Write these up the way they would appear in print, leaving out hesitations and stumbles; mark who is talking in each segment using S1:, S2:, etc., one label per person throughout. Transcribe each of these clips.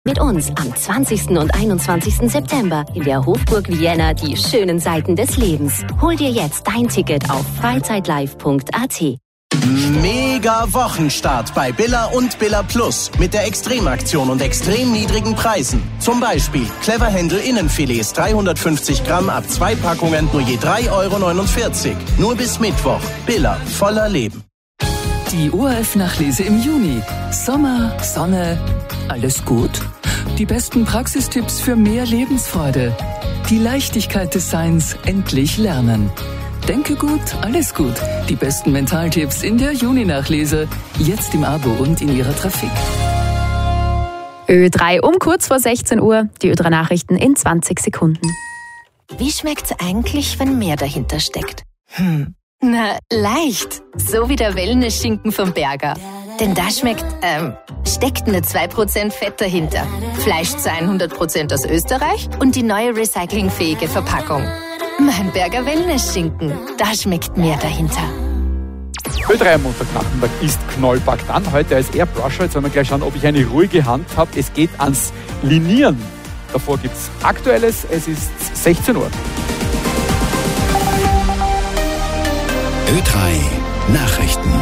S1: Mit uns am 20. und 21. September in der Hofburg Vienna die schönen Seiten des Lebens. Hol dir jetzt dein Ticket auf freizeitlive.at.
S2: Mega Wochenstart bei Billa und Billa Plus mit der Extremaktion und extrem niedrigen Preisen. Zum Beispiel Clever Händel Innenfilets 350 Gramm ab 2 Packungen nur je 3,49 €. Nur bis Mittwoch. Billa, voller Leben.
S3: Die ORF-Nachlese im Juni. Sommer, Sonne, alles gut? Die besten Praxistipps für mehr Lebensfreude. Die Leichtigkeit des Seins endlich lernen. Denke gut, alles gut. Die besten Mentaltipps in der Juni-Nachlese. Jetzt im Abo und in Ihrer Trafik.
S4: Ö3 um kurz vor 16 Uhr. Die Ö3 Nachrichten in 20 Sekunden.
S1: Wie schmeckt's eigentlich, wenn mehr dahinter steckt? Na, leicht. So wie der Wellness-Schinken vom Berger. Denn da steckt nur 2% Fett dahinter. Fleisch zu 100% aus Österreich und die neue recyclingfähige Verpackung. Mein Berger Wellness-Schinken, da schmeckt mehr dahinter.
S5: Ö3 am Montagnachmittag ist Knollpackt an. Heute als Airbrusher. Jetzt werden wir gleich schauen, ob ich eine ruhige Hand habe. Es geht ans Linieren. Davor gibt es Aktuelles. Es ist 16 Uhr.
S6: Ö3 Nachrichten.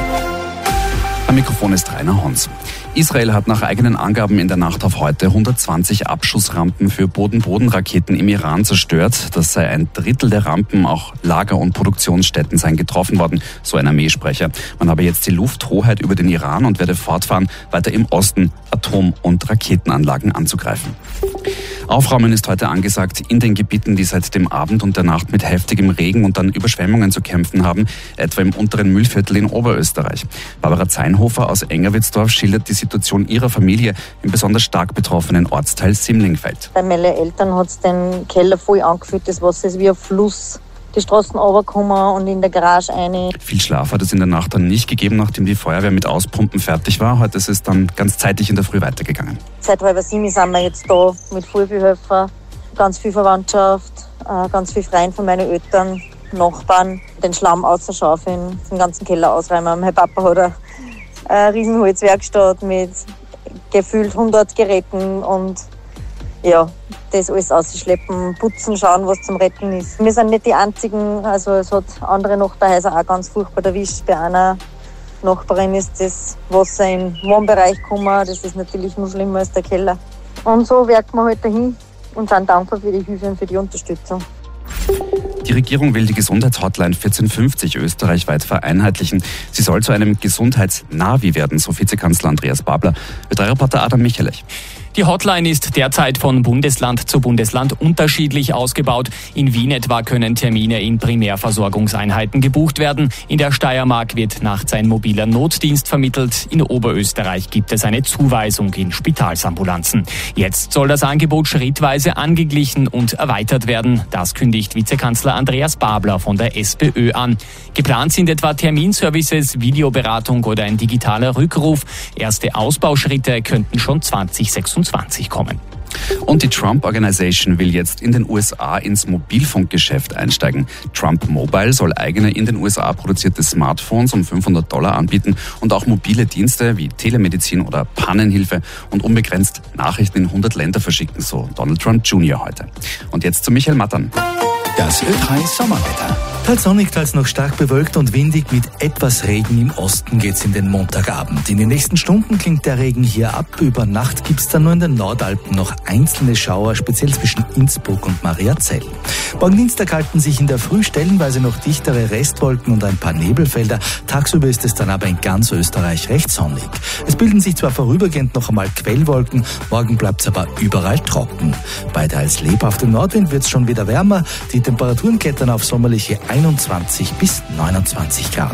S6: Am Mikrofon ist Rainer Hons. Israel hat nach eigenen Angaben in der Nacht auf heute 120 Abschussrampen für Boden-Boden-Raketen im Iran zerstört. Das sei ein Drittel der Rampen, auch Lager- und Produktionsstätten seien getroffen worden, so ein Armeesprecher. Man habe jetzt die Lufthoheit über den Iran und werde fortfahren, weiter im Osten Atom- und Raketenanlagen anzugreifen. Aufräumen ist heute angesagt in den Gebieten, die seit dem Abend und der Nacht mit heftigem Regen und dann Überschwemmungen zu kämpfen haben, etwa im unteren Mühlviertel in Oberösterreich. Barbara Zeinhofer aus Engerwitzdorf schildert die Situation ihrer Familie im besonders stark betroffenen Ortsteil Simlingfeld.
S7: Bei meinen Eltern hat es den Keller voll angefüllt, das Wasser ist wie ein Fluss. Die Straßen runtergekommen und in der Garage rein. Viel Schlaf hat es in der Nacht dann nicht gegeben, nachdem die Feuerwehr mit Auspumpen fertig war. Heute ist es dann ganz zeitig in der Früh weitergegangen. Seit 7 sind wir jetzt da mit viel Helfer, ganz viel Verwandtschaft, ganz viel Freien von meinen Eltern, Nachbarn, den Schlamm ausschaufeln, den ganzen Keller ausräumen. Mein Papa hat eine riesen Holzwerkstatt mit gefühlt 100 Geräten und ja, das alles ausschleppen, putzen, schauen, was zum Retten ist. Wir sind nicht die Einzigen, also es hat andere Nachbarhäuser auch ganz furchtbar erwischt. Bei einer Nachbarin ist das Wasser im Wohnbereich gekommen, das ist natürlich noch schlimmer als der Keller. Und so werken wir halt dahin und sind dankbar für die Hilfe und für die Unterstützung. Die Regierung will die Gesundheitshotline 1450 österreichweit vereinheitlichen. Sie soll zu einem Gesundheitsnavi werden, so Vizekanzler Andreas Babler. Ö3-Reporter Adam Michelech.
S8: Die Hotline ist derzeit von Bundesland zu Bundesland unterschiedlich ausgebaut. In Wien etwa können Termine in Primärversorgungseinheiten gebucht werden. In der Steiermark wird nachts ein mobiler Notdienst vermittelt. In Oberösterreich gibt es eine Zuweisung in Spitalsambulanzen. Jetzt soll das Angebot schrittweise angeglichen und erweitert werden. Das kündigt Vizekanzler Andreas Babler von der SPÖ an. Geplant sind etwa Terminservices, Videoberatung oder ein digitaler Rückruf. Erste Ausbauschritte könnten schon 2026 kommen.
S6: Und die Trump Organization will jetzt in den USA ins Mobilfunkgeschäft einsteigen. Trump Mobile soll eigene in den USA produzierte Smartphones um $500 anbieten und auch mobile Dienste wie Telemedizin oder Pannenhilfe und unbegrenzt Nachrichten in 100 Länder verschicken, so Donald Trump Jr. heute. Und jetzt zu Michael Mattern.
S9: Das Ö3 Sommerwetter. Teils sonnig, teils noch stark bewölkt und windig mit etwas Regen. Im Osten geht's in den Montagabend. In den nächsten Stunden klingt der Regen hier ab. Über Nacht gibt's dann nur in den Nordalpen noch einzelne Schauer, speziell zwischen Innsbruck und Mariazell. Morgen Dienstag halten sich in der Früh stellenweise noch dichtere Restwolken und ein paar Nebelfelder. Tagsüber ist es dann aber in ganz Österreich recht sonnig. Es bilden sich zwar vorübergehend noch einmal Quellwolken, morgen bleibt's aber überall trocken. Bei teils lebhaftem Nordwind wird's schon wieder wärmer. Die Temperaturen klettern auf sommerliche 21 bis 29 Grad.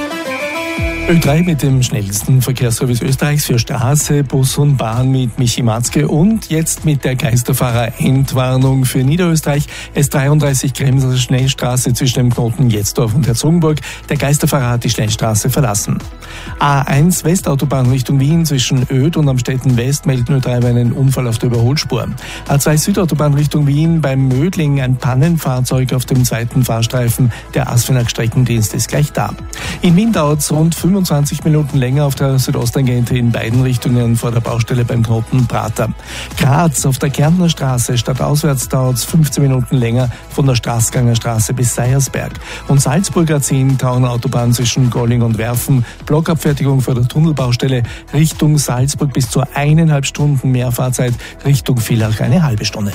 S10: Ö3 mit dem schnellsten Verkehrsservice Österreichs für Straße, Bus und Bahn mit Michi Matzke und jetzt mit der Geisterfahrer-Endwarnung für Niederösterreich. S33 Kremser Schnellstraße zwischen dem Knoten Jetzdorf und Herzogenburg. Der Geisterfahrer hat die Schnellstraße verlassen. A1 Westautobahn Richtung Wien zwischen Öd und Amstetten West meldet Ö3 einen Unfall auf der Überholspur. A2 Südautobahn Richtung Wien beim Mödling ein Pannenfahrzeug auf dem zweiten Fahrstreifen. Der ASFINAG Streckendienst ist gleich da. In Wien dauert es rund 5 25 Minuten länger auf der Südosttangente in beiden Richtungen vor der Baustelle beim Knoten Prater. Graz auf der Kärntner Straße stadtauswärts dauert es 15 Minuten länger von der Straßganger Straße bis Seiersberg. Und Salzburger 10 Autobahn zwischen Golling und Werfen, Blockabfertigung vor der Tunnelbaustelle Richtung Salzburg bis zu 1,5 Stunden mehr Fahrzeit, Richtung Villach eine halbe Stunde.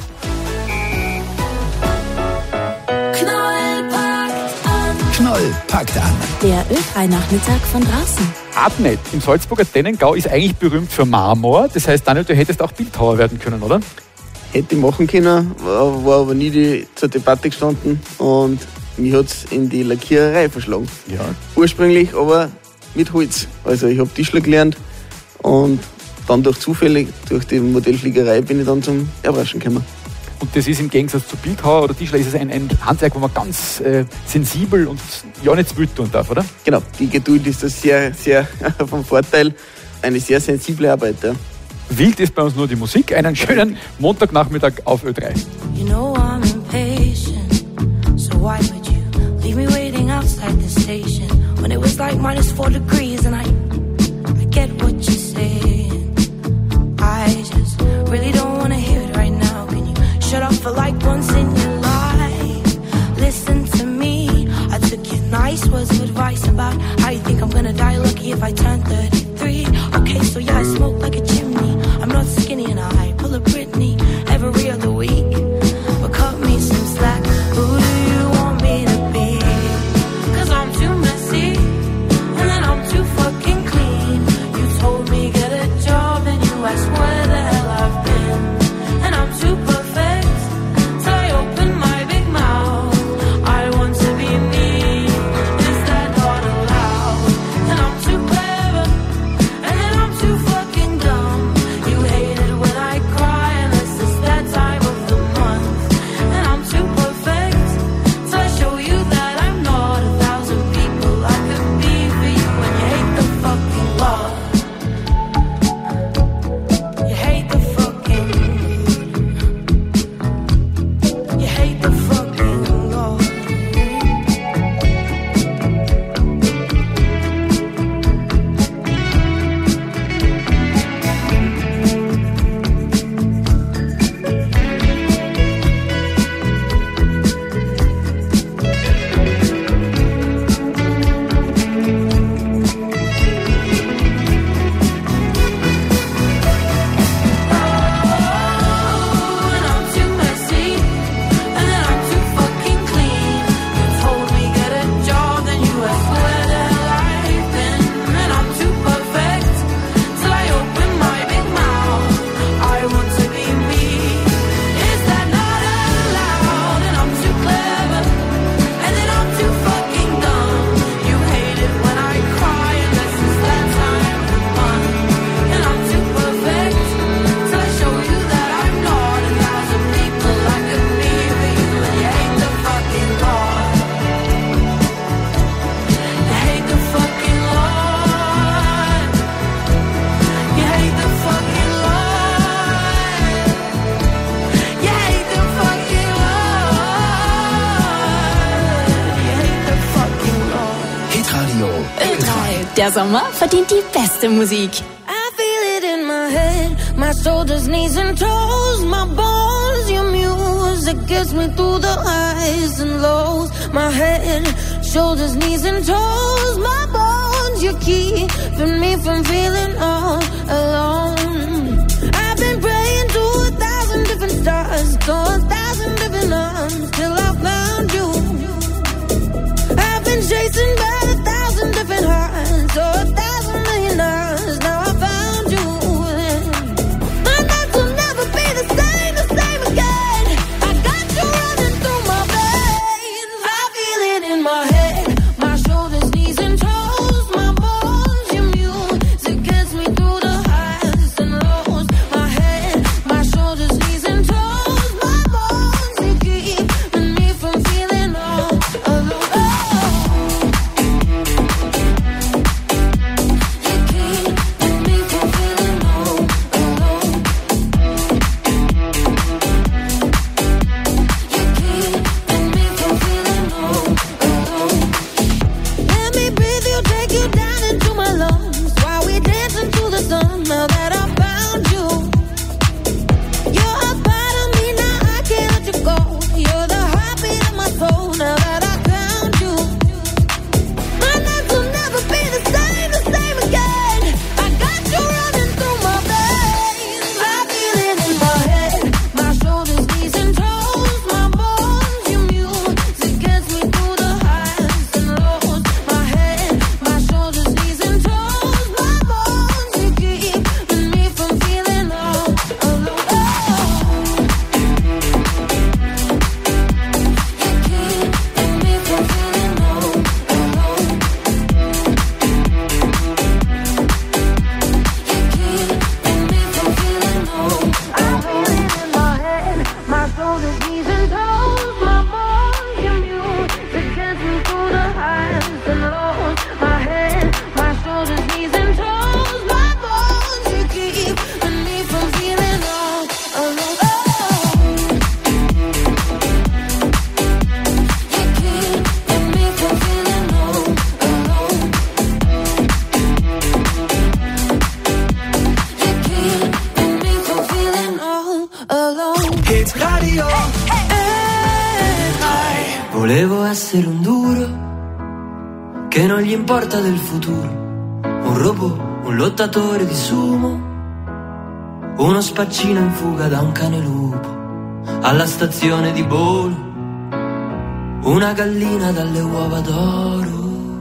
S9: Knoll packt an.
S4: Der Ö3-Nachmittag von draußen.
S5: Adnet im Salzburger Dennengau ist eigentlich berühmt für Marmor. Das heißt, Daniel, du hättest auch Bildhauer werden können, oder?
S11: Hätte ich machen können, war aber nie zur Debatte gestanden und mich hat es in die Lackiererei verschlagen.
S5: Ja.
S11: Ursprünglich aber mit Holz. Also ich habe Tischler gelernt und dann durch die Modellfliegerei bin ich dann zum Erbraschen gekommen.
S5: Und das ist im Gegensatz zu Bildhauer oder Tischler ist es ein Handwerk, wo man ganz sensibel und ja nicht zu wild tun darf, oder?
S11: Genau, die Geduld ist das sehr, sehr vom Vorteil. Eine sehr sensible Arbeit. Ja.
S5: Wild ist bei uns nur die Musik. Einen schönen Montagnachmittag auf Ö3.
S12: You know I'm impatient, so why would you leave me waiting outside the station when it was like -4 degrees and I get what you're saying. I just really don't want to hear it right now. Can you shut up for like once in your life? Listen to me. I took your nice words of advice about how you think I'm gonna die lucky if I turn 33. Okay, so yeah, I smoke like a chimney. I'm not skinny and I pull a Britney every other week. But cut me some slack. Who do you want me to be? 'Cause I'm too messy and then I'm too fucking clean. You told me get a job and you asked where the hell I've been. And I'm too perfect, so I open my big mouth. I want to be me, is that not allowed? And I'm too clever, and then I'm too fucking dumb. You hate it when I cry, unless it's that time of the month. And I'm too perfect, so I show you that I'm not 1,000 people I could be for you. And you hate the fucking law. You hate the fucking, you hate the fucking law. And I'm too messy, and then I'm too fucking clean. You told me get a job, then you asked where the hell I've been. And I'm too perfect, till I open my big mouth. I want to be me, is that not allowed? And I'm too clever, and then I'm too fucking dumb. You hate it when I cry, unless it's that time of the month. And I'm too perfect, till I show you that I'm not 1,000 people I could be for you. And you hate the fucking law. You hate the fucking law. You hate the fucking law. You hate the fucking law. You hate the fucking law.
S9: Hitradio
S4: Ö3. Der Sommer verdient die beste Musik.
S12: I feel it in my head, my shoulders, knees and toes, my bones, your music gets me through the highs and lows. My head, shoulders, knees and toes, my bones, you're keeping me from feeling all alone. I've been praying to 1,000 different stars, to 1,000 different arms, till I found you. I've been chasing by 1,000 different hearts, or 1,000 million hours. Now I found you. My nights will never be the same again. I got you running through my veins. I feel it in my head, my shoulders, knees and toes, my bones, your music gets me through the highs
S13: Hit Radio Volevo essere un duro che non gli importa del futuro, un robot, un lottatore di sumo, uno spaccino in fuga da un cane lupo alla stazione di Bolo, una gallina dalle uova d'oro.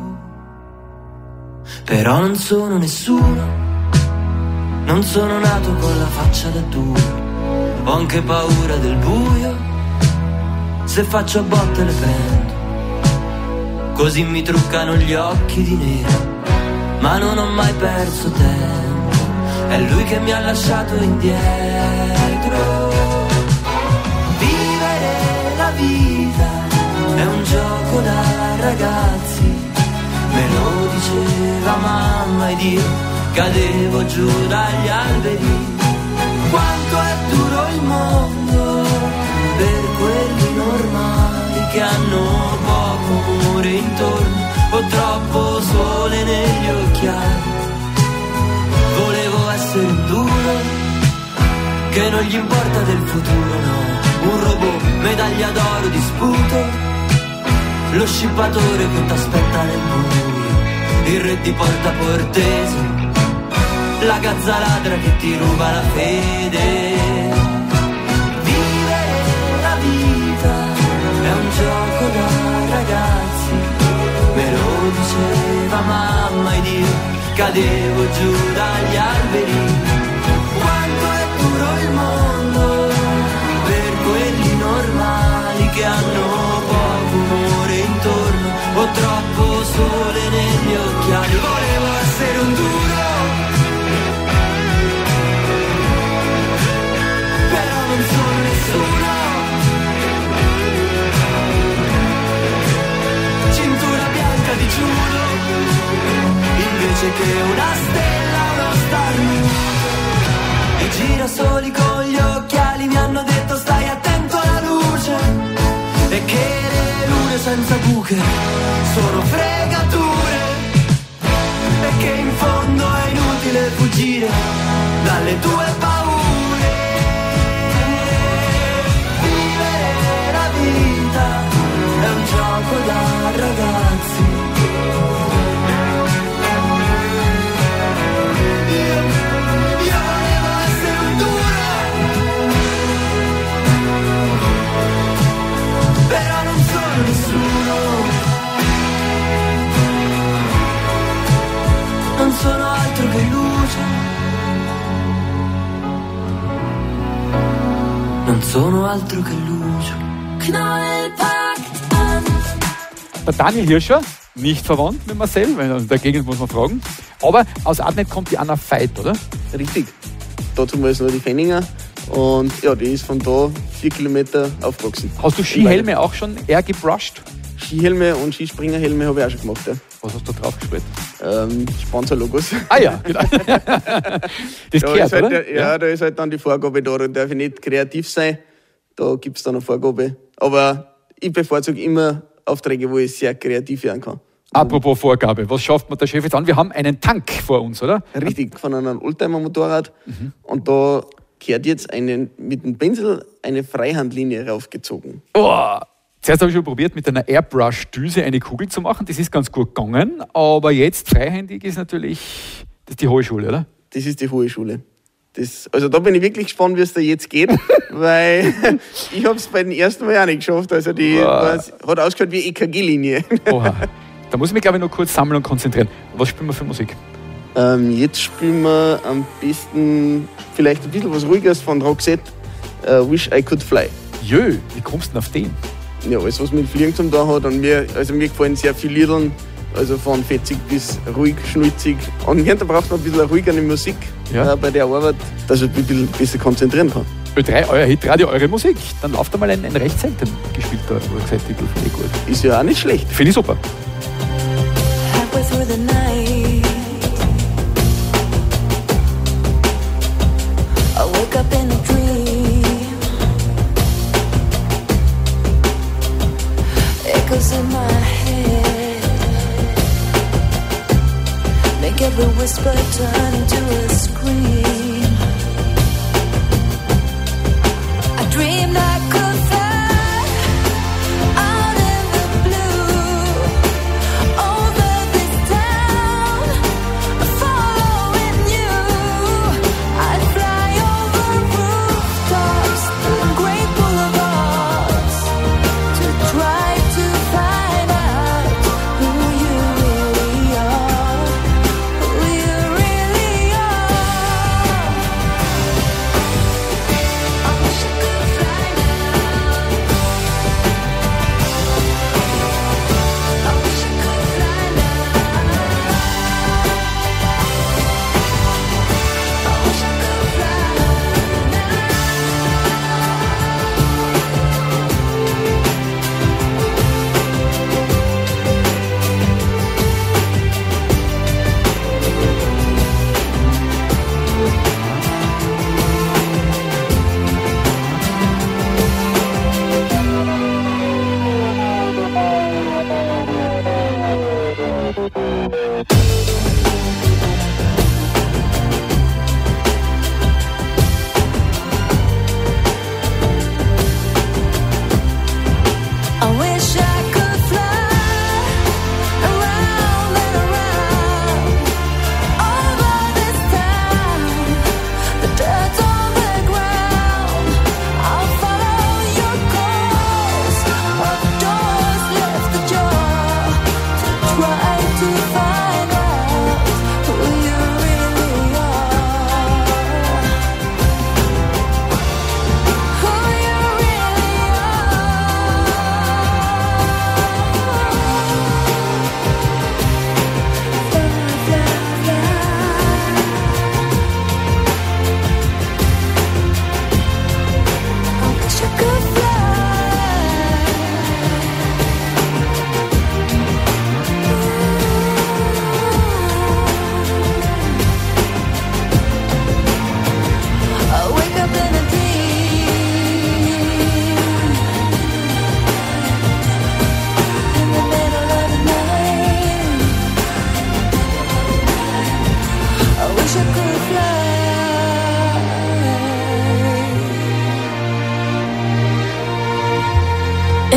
S13: Però non sono nessuno, non sono nato con la faccia da duro, ho anche paura del buio, se faccio a botte le prendo, così mi truccano gli occhi di nero, ma non ho mai perso tempo, è lui che mi ha lasciato indietro. Vivere la vita è un gioco da ragazzi, me lo diceva mamma ed io cadevo giù dagli alberi. Quanto è duro il mondo per quelli normali che hanno poco amore intorno o troppo sole negli occhiali. Volevo essere un duro che non gli importa del futuro, no, un robot, medaglia d'oro di sputo, lo scippatore che t'aspetta nel buio, il re di Porta Portese, la gazza ladra che ti ruba la fede. Vivere la vita è un gioco da ragazzi, me lo diceva mamma ed io cadevo giù dagli alberi. Quanto è duro il mondo per quelli normali che hanno poco amore intorno o troppo sole negli occhiali. Volevo essere un duro, però non sono nessuno. Cintura bianca di giuro invece che una stella, uno star nudo. I girasoli con gli occhiali mi hanno detto stai attento alla luce e che le lune senza buche sono fregature e che in fondo è inutile fuggire dalle tue paure. Vivere la vita è un gioco da ragazzi. Io volevo essere un duro, però non sono nessuno, non sono altro che luce, non sono altro che luce.
S5: Der Daniel Hirscher, nicht verwandt mit Marcel, weil in der Gegend muss man fragen. Aber aus Adnet kommt die Anna Veit, oder?
S11: Richtig. Dazu mal ist noch die Fenninger. Und ja, die ist von da 4 Kilometer aufgewachsen.
S5: Hast du Skihelme auch schon eher gebrusht?
S11: Skihhelme und Skispringerhelme habe ich auch schon gemacht, ja.
S5: Was hast du drauf gespielt?
S11: Sponsorlogos.
S5: Ah ja, genau. Das gehört,
S11: halt,
S5: oder?
S11: Ja, da ist halt dann die Vorgabe da darf ich nicht kreativ sein. Da gibt es dann eine Vorgabe. Aber ich bevorzuge immer Aufträge, wo ich sehr kreativ werden kann.
S5: Apropos Vorgabe, was schafft man der Chef jetzt an? Wir haben einen Tank vor uns, oder?
S11: Richtig, von einem Oldtimer-Motorrad. Und da gehört jetzt mit dem Pinsel eine Freihandlinie raufgezogen.
S5: Oh. Zuerst habe ich schon probiert, mit einer Airbrush-Düse eine Kugel zu machen. Das ist ganz gut gegangen. Aber jetzt freihändig ist natürlich das ist die hohe Schule, oder?
S11: Das ist die hohe Schule. Also da bin ich wirklich gespannt, wie es da jetzt geht, weil ich habe es bei den ersten Mal auch nicht geschafft. Also die hat ausgeschaut wie EKG-Linie.
S5: Oha. Da muss ich mich, glaube ich, noch kurz sammeln und konzentrieren. Was spielen wir für Musik?
S11: Jetzt spielen wir am besten vielleicht ein bisschen was Ruhiges von Roxette, Wish I Could Fly.
S5: Jö, wie kommst du denn auf den?
S11: Ja, alles was mit Fliegen zu tun hat. Und mir gefallen sehr viele Lieder, also von fetzig bis ruhig, schnulzig. Und da braucht man ein bisschen ruhigere Musik bei der Arbeit, dass ich ein bisschen besser konzentrieren kann.
S5: Ö3, euer Hitradio, eure Musik. Dann lauft einmal ein recht selten gespielter Roxette-Titel, finde ich gut.
S11: Ist ja auch nicht schlecht.
S5: Finde ich super.
S12: Halfway through the night, I wake up in a dream. Echoes in my head make every whisper turn into a scream. I dream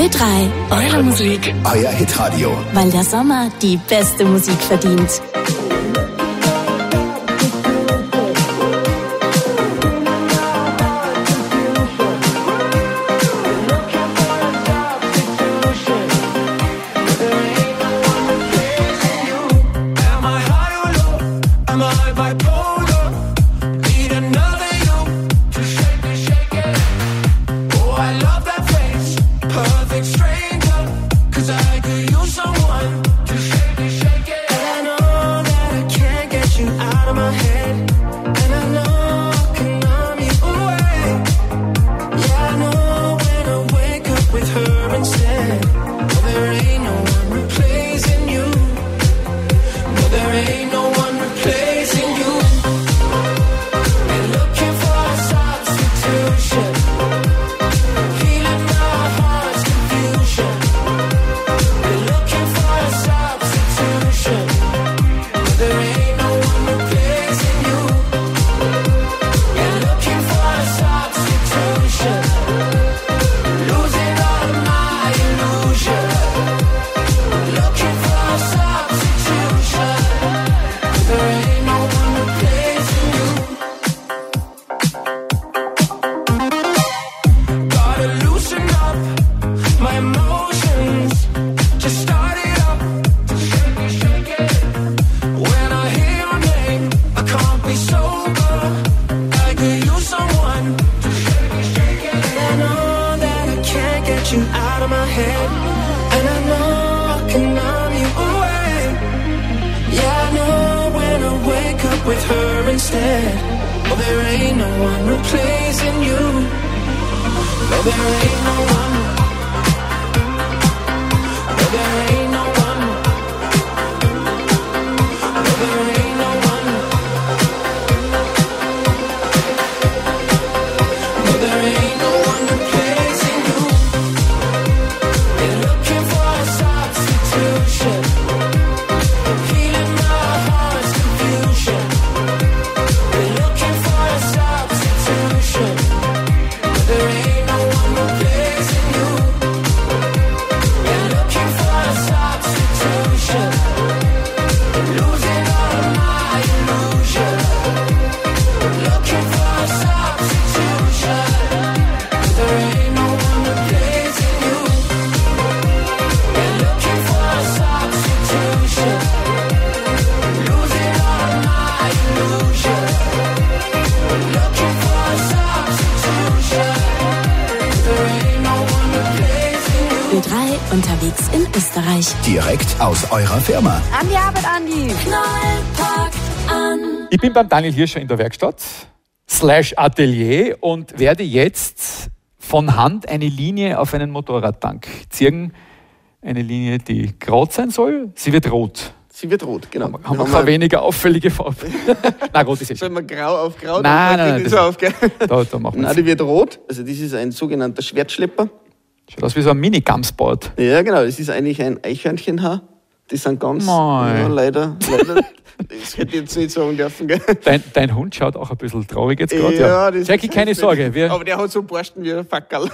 S14: Ö3, eure Musik,
S15: euer Hitradio.
S14: Weil der Sommer die beste Musik verdient. Unterwegs in Österreich.
S15: Direkt aus eurer Firma.
S14: An die Arbeit, Andi.
S12: Knallpackt an.
S5: Ich bin beim Daniel Hirscher in der Werkstatt /Atelier und werde jetzt von Hand eine Linie auf einen Motorradtank ziehen. Eine Linie, die grau sein soll. Sie wird rot.
S11: Sie wird rot, genau.
S5: Haben wir keine weniger auffällige Farbe. Nein, rot ist es.
S11: Sollen wir grau auf grau?
S5: Nein.
S11: So auf,
S5: da machen wir
S11: Nein, die wird rot. Also das ist ein sogenannter Schwertschlepper.
S5: Schaut aus wie so ein Mini-Gamsboard.
S11: Ja, genau. Das ist eigentlich ein Eichhörnchenhaar. Die sind ganz... Ja, leider. Das hätte ich jetzt nicht sagen dürfen. Gell?
S5: Dein Hund schaut auch ein bisschen traurig jetzt gerade.
S11: Ja, das
S5: Jackie, keine Sorge.
S11: Aber der hat so Borsten wie ein Fackerl.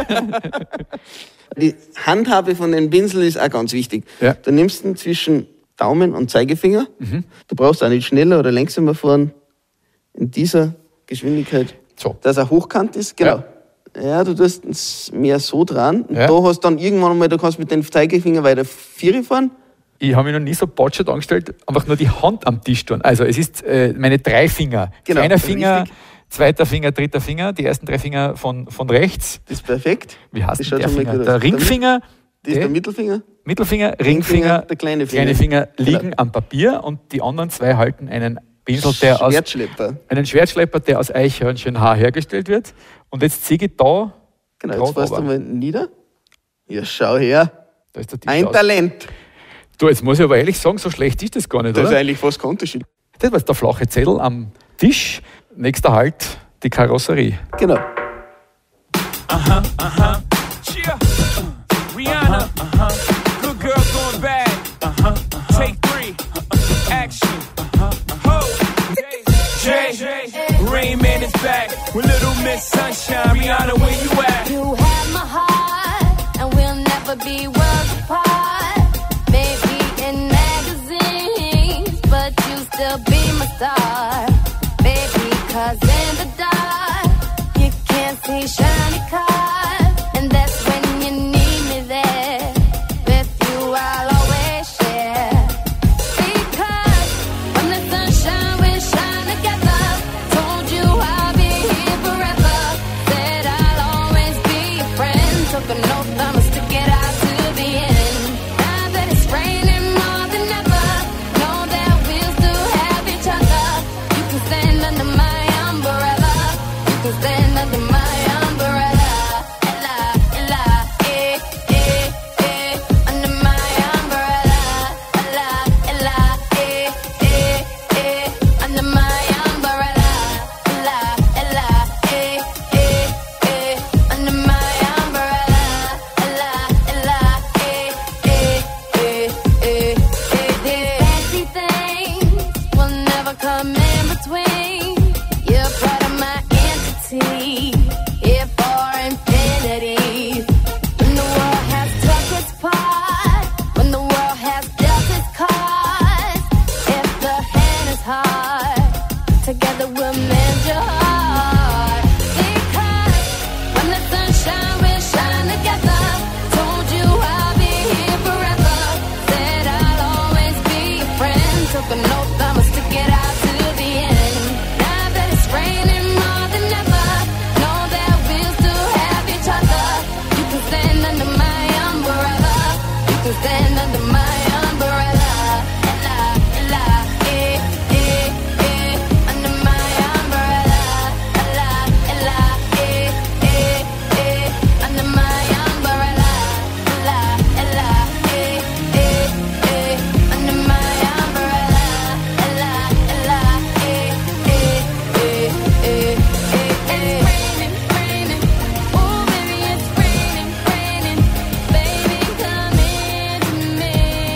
S11: Die Handhabe von den Pinsel ist auch ganz wichtig.
S5: Ja.
S11: Du nimmst ihn zwischen Daumen und Zeigefinger. Mhm. Du brauchst auch nicht schneller oder langsamer fahren. In dieser Geschwindigkeit.
S5: So.
S11: Dass er hochkant ist. Genau. Ja, du tust es mehr so dran. Und da hast du dann irgendwann einmal, du kannst mit den Zeigefinger weiter Viere fahren.
S5: Ich habe mich noch nie so botschert angestellt, einfach nur die Hand am Tisch tun. Also es ist meine 3 Finger.
S11: Genau,
S5: kleiner Finger,
S11: richtig.
S5: Zweiter Finger, dritter Finger, die ersten 3 Finger von rechts.
S11: Das ist perfekt.
S5: Wie heißt
S11: das
S5: der Finger? Der Ringfinger.
S11: Das ist der Mittelfinger.
S5: Mittelfinger, Ringfinger,
S11: der kleine Finger.
S5: Finger liegen am Papier und die anderen 2 halten einen Pinsel, einen Schwertschlepper, der aus Eichhörnchenhaar hergestellt wird. Und jetzt ziehe ich da.
S11: Genau, jetzt fährst du mal nieder. Ja, schau her.
S5: Da ist der
S11: ein
S5: aus.
S11: Talent.
S5: Du, jetzt muss ich aber ehrlich sagen, so schlecht ist das gar nicht,
S11: das
S5: oder?
S11: Das ist eigentlich fast kein Unterschied.
S5: Das war jetzt der flache Zettel am Tisch. Nächster Halt, die Karosserie.
S11: Genau.
S16: Aha, aha. Cheer. Rihanna. Aha. Good girl going bad. Aha. Take 3. Action. Ho. Jay. Rain Man is back. With Little Miss Sunshine. Rihanna, where you at?
S12: You have my heart, and we'll be worlds apart. Maybe in magazines, but you still be my star. Baby, 'cause in the dark, you can't see shiny cars. And that's when you need me there. With you, I'll always share. Because when the sunshine, we shine together. Told you I'll be here forever. Said I'll always be your friend. Took an oath, I'ma stick it out to the end. Now that it's raining more than ever, know that we'll still have each other. You can stand under my umbrella. You can stand under my umbrella. Ella, Ella, eh, eh, eh. Under my umbrella. Ella, Ella, eh, eh, eh. Under my umbrella. Ella, Ella, eh, eh, eh. Under my umbrella. Ella, Ella, eh, eh, eh, eh, eh. These fancy things will never come in between. You're part of my entity, here for infinity. When the world has took its part, when the world has dealt its cards, if the hand is hard, together we'll mend your heart. Because when the sunshine, we'll shine together. Told you I'll be here forever. Said I'll always be your friend. Took an oath, I'ma stick it out to the end. Now that it's raining more than ever, know that we'll still have each other. You can stand under my umbrella. You can stand under my umbrella. Ella, Ella, eh, eh, eh. Under my umbrella. Ella, Ella, eh, eh, eh. Under my umbrella. Ella, Ella, eh, eh, eh. Under my umbrella. Ella, Ella, eh, eh, eh, eh, eh. It's raining, raining. Oh, baby, it's raining, raining. Baby, come into me.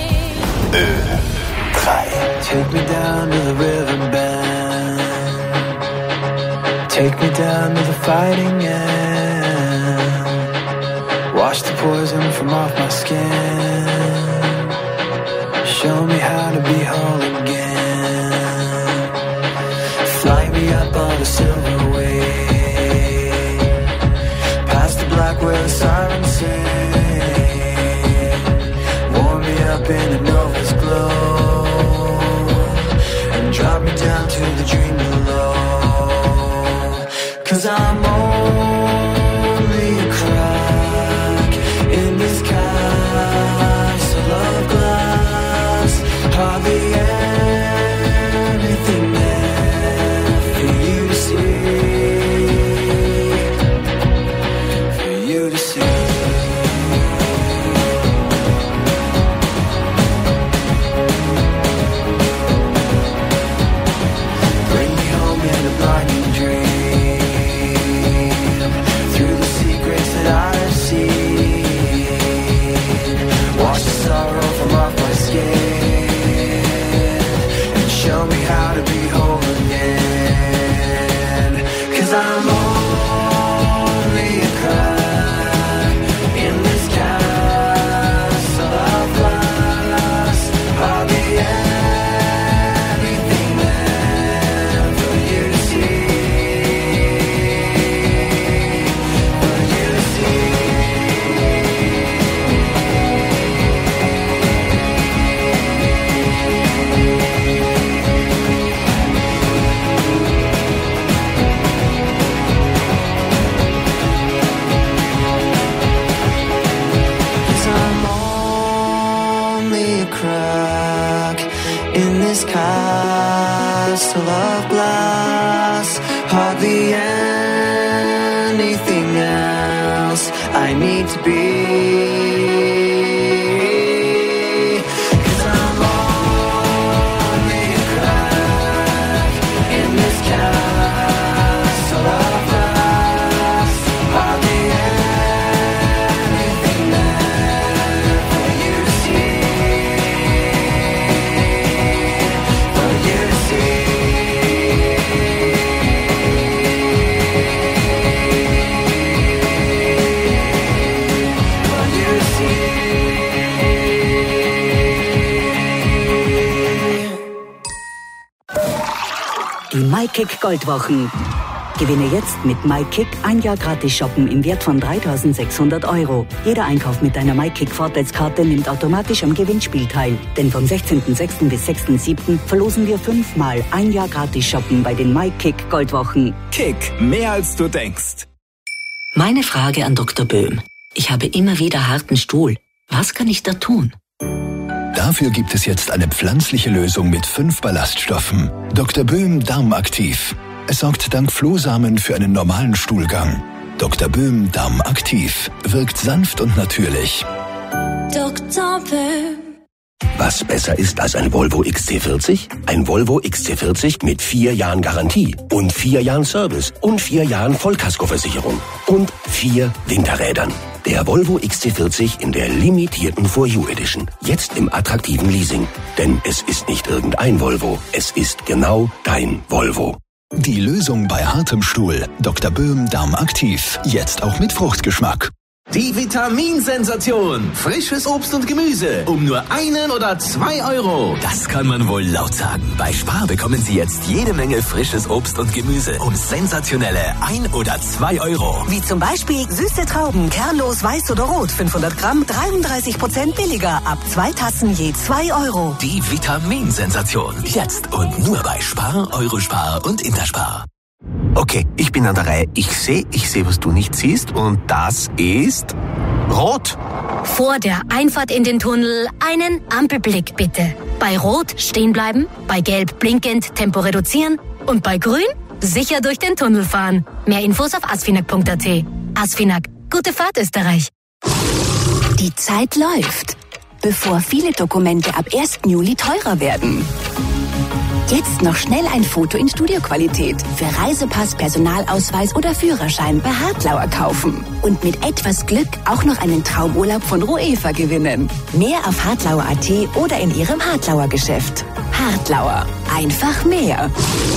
S13: Take me down to the riverbed. Take me down to the fighting end. Wash the poison from off my skin. Show me how to be whole again. Fly me up on the silver wave. Past the black where the sirens sing. Warm me up in the Nova's glow. And drop me down to the dream below. 'Cause I'm only a crack in this castle of glass. Hardly anything there for you to see. For you to see. Bring me home in a blinding dream. Through the secrets that I have seen. Wash the sorrow from off my skin. And show me how to be whole again. 'Cause I'm only a crack in this castle of glass. Hardly anything there for you to see. For you to see. castle of glass, hardly anything else I need to be. See
S17: MyKick Goldwochen. Gewinne jetzt mit MyKick ein Jahr gratis shoppen im Wert von 3.600 €. Jeder Einkauf mit einer MyKick Vorteilskarte nimmt automatisch am Gewinnspiel teil. Denn vom 16.06. bis 6.07. verlosen wir 5-mal ein Jahr gratis shoppen bei den MyKick Goldwochen.
S15: Kick, mehr als du denkst.
S18: Meine Frage an Dr. Böhm. Ich habe immer wieder harten Stuhl. Was kann ich da tun?
S15: Dafür gibt es jetzt eine pflanzliche Lösung mit 5 Ballaststoffen. Dr. Böhm Darmaktiv. Es sorgt dank Flohsamen für einen normalen Stuhlgang. Dr. Böhm Darmaktiv wirkt sanft und natürlich.
S12: Dr. Böhm.
S19: Was besser ist als ein Volvo XC40? Ein Volvo XC40 mit 4 Jahren Garantie und 4 Jahren Service und 4 Jahren Vollkaskoversicherung und 4 Winterrädern. Der Volvo XC40 in der limitierten For You Edition. Jetzt im attraktiven Leasing. Denn es ist nicht irgendein Volvo, es ist genau dein Volvo.
S15: Die Lösung bei hartem Stuhl. Dr. Böhm Darmaktiv. Jetzt auch mit Fruchtgeschmack.
S2: Die Vitaminsensation. Frisches Obst und Gemüse. Um nur 1 oder 2 €.
S20: Das kann man wohl laut sagen. Bei Spar bekommen Sie jetzt jede Menge frisches Obst und Gemüse. Um sensationelle 1 oder 2 €.
S21: Wie zum Beispiel süße Trauben, kernlos, weiß oder rot. 500 Gramm, 33% billiger. Ab 2 Tassen je 2 €.
S20: Die Vitaminsensation. Jetzt und nur bei Spar, Eurospar und Interspar.
S19: Okay, ich bin an der Reihe. Ich sehe, was du nicht siehst. Und das ist rot.
S22: Vor der Einfahrt in den Tunnel einen Ampelblick bitte. Bei Rot stehen bleiben, bei Gelb blinkend Tempo reduzieren und bei Grün sicher durch den Tunnel fahren. Mehr Infos auf asfinag.at. Asfinag, gute Fahrt Österreich.
S23: Die Zeit läuft, bevor viele Dokumente ab 1. Juli teurer werden. Jetzt noch schnell ein Foto in Studioqualität für Reisepass, Personalausweis oder Führerschein bei Hartlauer kaufen. Und mit etwas Glück auch noch einen Traumurlaub von Roefa gewinnen. Mehr auf hartlauer.at oder in Ihrem Hartlauer Geschäft. Hartlauer. Einfach mehr.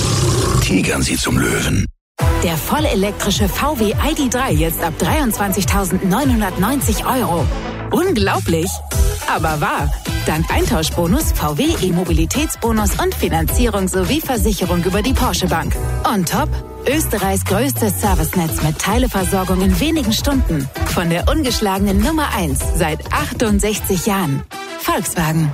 S15: Tigern Sie zum Löwen.
S24: Der vollelektrische VW ID.3 jetzt ab 23.990 €. Unglaublich, aber wahr. Dank Eintauschbonus, VW E-Mobilitätsbonus und Finanzierung sowie Versicherung über die Porsche Bank. On top, Österreichs größtes Servicenetz mit Teileversorgung in wenigen Stunden. Von der ungeschlagenen Nummer 1 seit 68 Jahren. Volkswagen.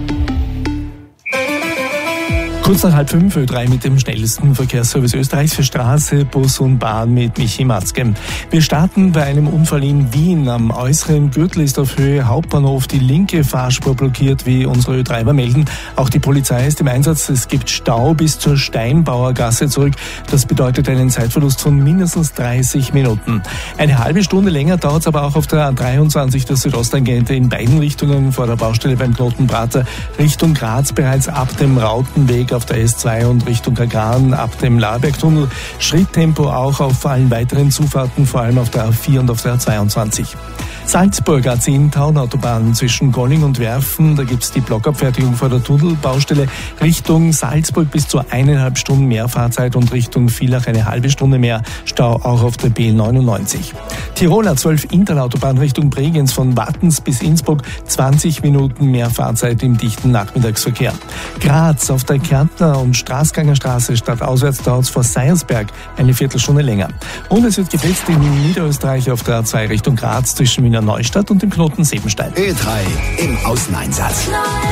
S10: Kurz nach 4:30 Ö3 mit dem schnellsten Verkehrsservice Österreichs für Straße, Bus und Bahn mit Michi Matzke. Wir starten bei einem Unfall in Wien. Am äußeren Gürtel ist auf Höhe Hauptbahnhof die linke Fahrspur blockiert, wie unsere Ö3er melden. Auch die Polizei ist im Einsatz. Es gibt Stau bis zur Steinbauergasse zurück. Das bedeutet einen Zeitverlust von mindestens 30 Minuten. Eine halbe Stunde länger dauert es aber auch auf der A23 der Südosttangente in beiden Richtungen vor der Baustelle beim Knotenprater Richtung Graz bereits ab dem Rautenweg auf der S2 und Richtung Kagran ab dem Labergtunnel. Schritttempo auch auf allen weiteren Zufahrten, vor allem auf der A4 und auf der A22. Salzburg A10 Taunautobahn zwischen Golling und Werfen. Da gibt es die Blockabfertigung vor der Tunnelbaustelle. Richtung Salzburg bis zu 1,5 Stunden mehr Fahrzeit und Richtung Villach eine halbe Stunde mehr. Stau auch auf der B99. Tiroler 12 Interautobahn Richtung Bregenz von Wattens bis Innsbruck. 20 Minuten mehr Fahrzeit im dichten Nachmittagsverkehr. Graz auf der Kärntner und Straßganger Straße statt auswärts dauert es vor Seiersberg eine Viertelstunde länger. Und es wird geblitzt in Niederösterreich auf der A2 Richtung Graz zwischen Wiener Neustadt und dem Knoten Sebenstein.
S15: Ö3 im Außeneinsatz.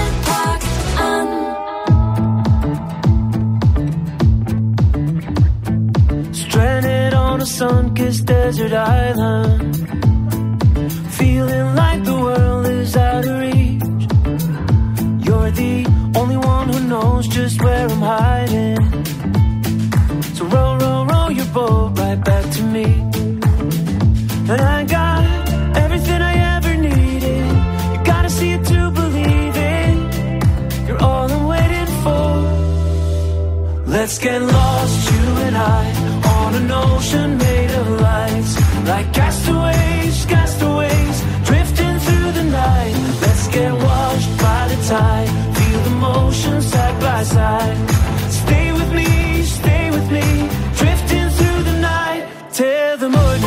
S13: Stranded on a sun-kissed desert island, feeling like the world is out of reach. You're the only one who knows just where I'm hiding. So row, row, row your boat right back to me. And I got everything I ever needed. You gotta see it to believe it. You're all I'm waiting for. Let's get lost, you and I, on an ocean made of lights. Like castaways, castaways, drifting through the night. Let's get washed by the tide, feel the motion side by side. Stay with me, drifting through the night till the morning.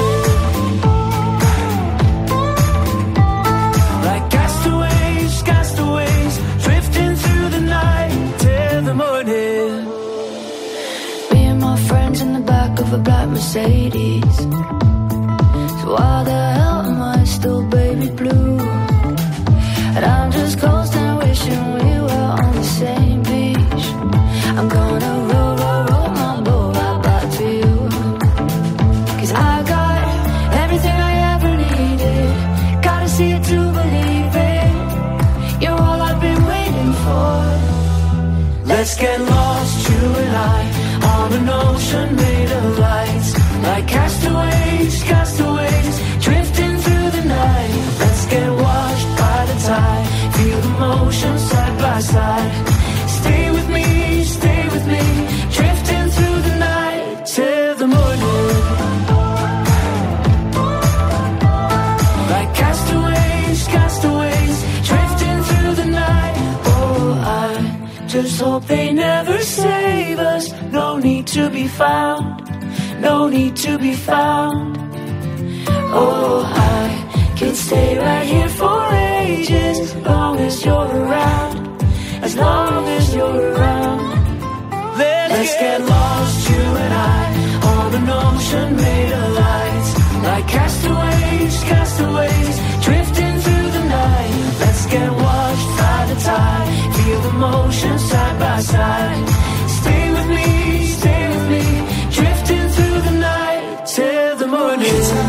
S12: Why the hell am I still baby blue? And I'm just coasting, wishing we were on the same beach. I'm gonna roll my boat right back to you. 'Cause I got everything I ever needed. Gotta see it to believe it. You're all I've been waiting for.
S13: Let's get lost, you and I, on an ocean made of lights. Like castaways, castaways, drifting through the night. Let's get washed by the tide, feel the motion side by side. Stay with me, drifting through the night till the morning. Like castaways, castaways, drifting through the night. Oh, I just hope they never save us. No need to be found, no need to be found. Oh, I could stay right here for ages, as long as you're around, as long as you're around. Let's get lost, you and I, on an ocean made of lights. Like castaways, castaways, drifting through the night. Let's get washed by the tide, feel the motion side by side. Stay with me, drifting through the night till the morning.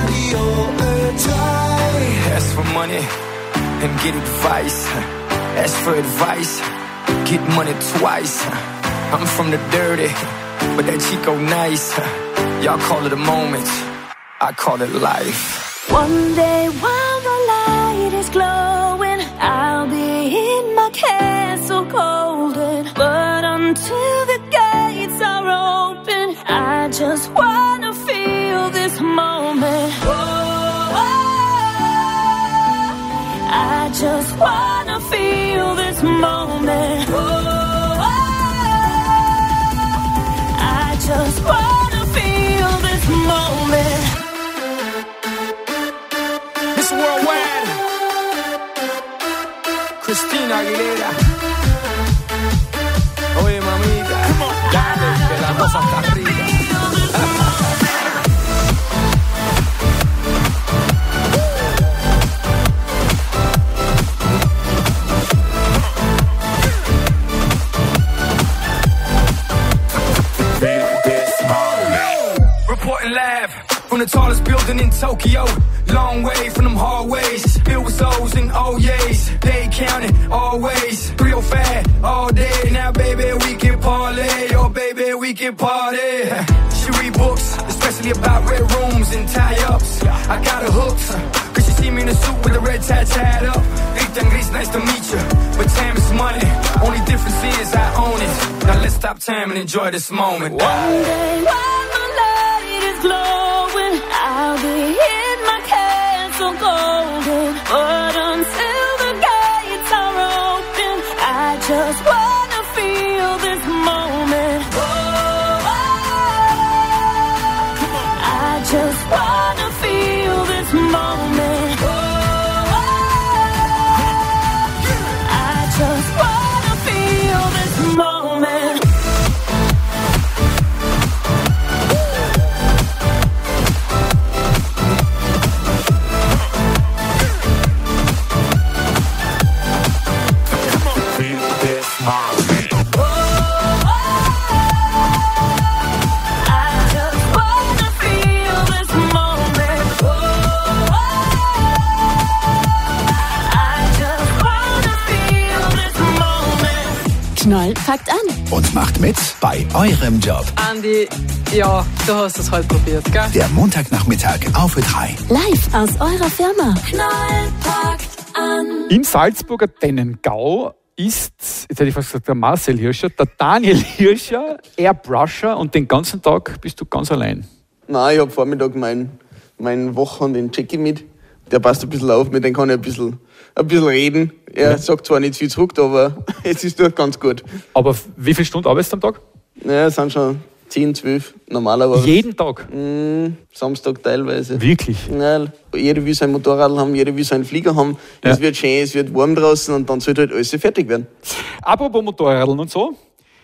S1: Ask for money and get advice. Ask for advice, get money twice. I'm from the dirty, but that Chico nice. Y'all call it a moment, I call it life.
S12: One day while the light is glowing, I'll be in my castle golden. But until the gates are open, I just wanna feel this moment. I just wanna feel this moment. I just wanna feel this moment.
S1: Miss Worldwide, Christina Aguilera. Oye, mamita, dale, que la cosa está rica. Reporting live from the tallest building in Tokyo. Long way from them hallways, filled with souls and oh yeas. They counting always, real fat all day. Now baby we can parlay, oh baby we can party. She read books, especially about red rooms and tie-ups. I got her hooked, cause she see me in a suit with a red tie tied up. Rita and Gris, nice to meet you, but time is money. Only difference is I own it. Now let's stop time and enjoy this moment.
S12: One day while the light is glowing, I'll be in my castle golden. But until the gates are open, I just wanna feel this moment. I just wanna feel this moment. I just wanna feel this moment.
S14: Knoll packt an.
S15: Und macht mit bei eurem Job.
S3: Andi, ja, du hast es halt probiert, gell?
S15: Der Montagnachmittag auf Ö3.
S14: Live aus eurer Firma.
S12: Knoll packt an.
S5: Im Salzburger Dennengau ist, jetzt hätte ich fast gesagt, der Marcel Hirscher, der Daniel Hirscher, Airbrusher, und den ganzen Tag bist du ganz allein.
S11: Nein, ich habe Vormittag meinen Wochenhand, den Jackie mit. Der passt ein bisschen auf, mit dem kann ich ein bisschen reden. Er sagt zwar nicht viel zurück, aber es ist doch ganz gut.
S5: Aber wie viele Stunden arbeitest du am Tag?
S11: Ja, es sind schon 10, 12 normalerweise.
S5: Jeden Tag?
S11: Samstag teilweise.
S5: Wirklich?
S11: Ja, jeder will sein Motorrad haben, jeder will seinen Flieger haben. Ja. Es wird schön, es wird warm draußen und dann sollte halt alles fertig werden.
S5: Apropos Motorradl und so.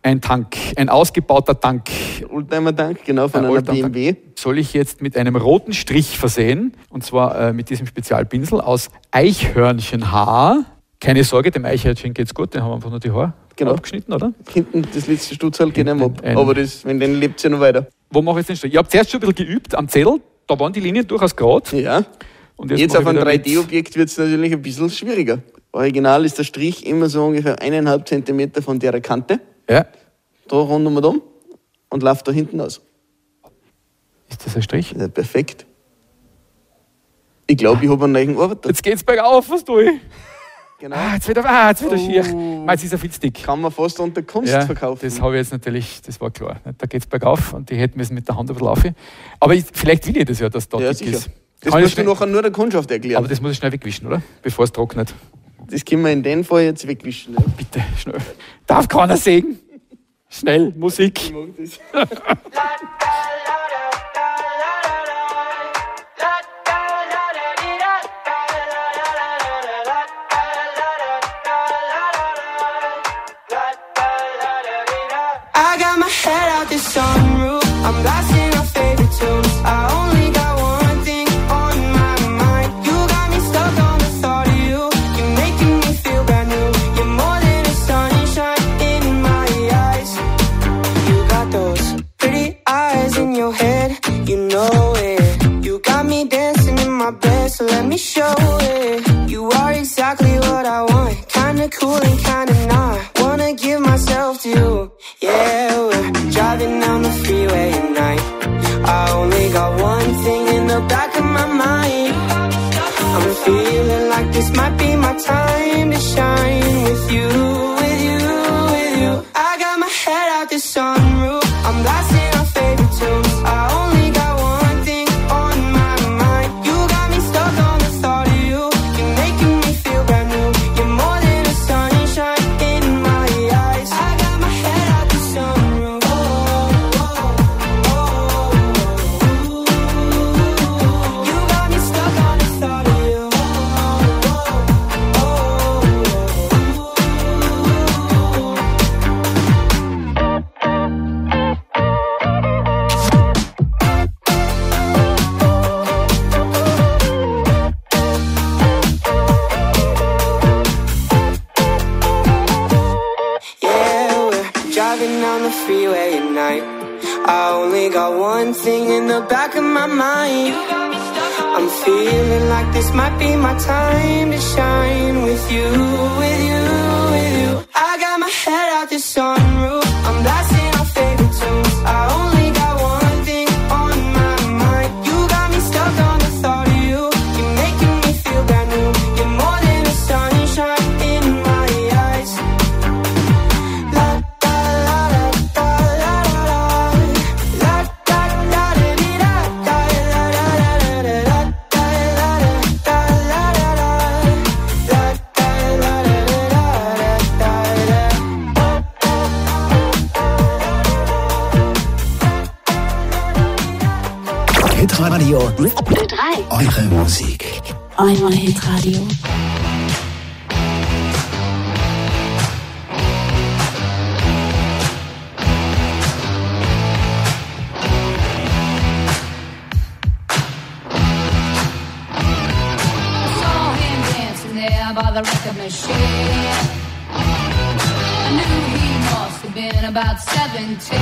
S5: Ein Tank, ein ausgebauter Tank.
S11: Oldtimer-Tank, genau, von einer BMW.
S5: Soll ich jetzt mit einem roten Strich versehen, und zwar mit diesem Spezialpinsel aus Eichhörnchenhaar. Keine Sorge, dem Eichhörnchen geht's gut, den haben wir einfach nur die Haare abgeschnitten, oder?
S11: Hinten das letzte Stutzel geht einem ab, aber wenn den lebt es ja noch weiter.
S5: Wo mache ich jetzt den Strich? Ich habe zuerst schon ein bisschen geübt am Zettel, da waren die Linien durchaus gerade.
S11: Ja. Und jetzt auf einem 3D-Objekt wird es natürlich ein bisschen schwieriger. Original ist der Strich immer so ungefähr 1,5 cm von der Kante.
S5: Ja.
S11: Da runden wir um und läuft da hinten aus.
S5: Ist das ein Strich?
S11: Ja, perfekt. Ich glaube, ich habe einen neuen Arbeiter.
S5: Jetzt geht's bergauf, was tue ich?
S11: Genau.
S5: Jetzt wieder schier. Jetzt ist er viel dick.
S11: Kann man fast unter Kunst verkaufen.
S5: Das habe ich jetzt natürlich, das war klar. Da geht es bergauf und die hätten müssen mit der Hand ein bisschen laufen. Aber vielleicht will ich das ja, dass da dick
S11: sicher
S5: ist.
S11: Das musst du nachher nur der Kundschaft erklären.
S5: Aber das muss ich schnell wegwischen, oder? Bevor es trocknet.
S11: Das können wir in dem Fall jetzt wegwischen. Ja?
S5: Bitte, schnell. Darf keiner sehen? Schnell, Musik.
S11: Ich mag das.
S13: I got my head out the sunroof. I'm blasting our favorite tunes. I only got one thing on my mind. You got me stuck on the thought of you. You're making me feel brand new. You're more than a sunshine in my eyes. You got those pretty eyes in your head. You know it. You got me dancing in my bed, so let me show it. You are exactly what I want. Kinda cool and kinda not. Wanna give myself to you. Yeah, we're driving down the freeway at night. I only got one thing in the back of my mind. I'm feeling like this might be my time to shine with you, with you, with you. I got my head out the sunroof. I'm blasting our favorite tunes. I only got one thing on my mind. You got me stuck on the thought of you. You're making me feel brand new. You're more than a sunshine in my eyes. I got my head out the sunroof. You got me stuck on the thought of you. Yeah, we're driving down the freeway at night. I only got one thing in the back of my mind. I'm feeling like this might be my time to shine with you, with you, with you. I got my head out the sunroof. I'm blasting our favorite tunes. I only got one thing on my mind. You got me stuck on the thought of you. You're making me feel brand new. You're more than a sunshine in my eyes. La da la da da la la la. La da da da dee da da la la la la la da la da la la la. La da la la la da
S15: Hitradio.
S14: Ö3.
S15: Eure Musik.
S14: Einmal Hitradio.
S6: Saw him dancing there by the record machine. I knew he must have been about 17.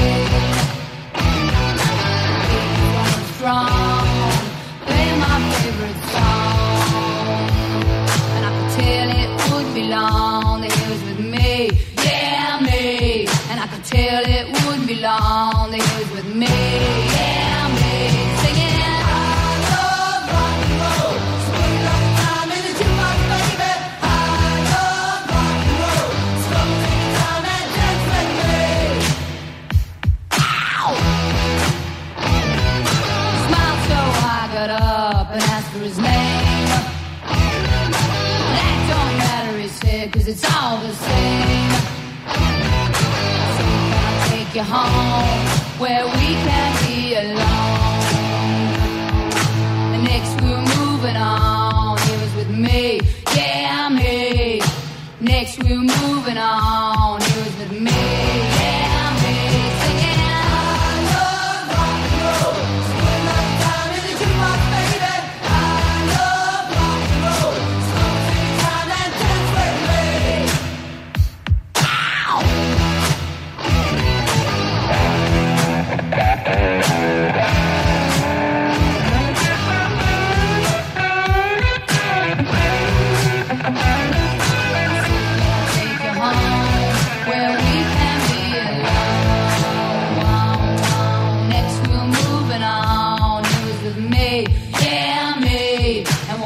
S6: He was strong, playing my favorite song, and I could tell it wouldn't be long that he was with me, yeah me. And I could tell it wouldn't be long that he was with me, yeah me. Singing. Up and asked for his name. That don't matter, he said, 'cause it's all the same. So can I take you home where we can be alone? And next we were moving on. He was with me, yeah me. Next we were moving on. He was with me, yeah me.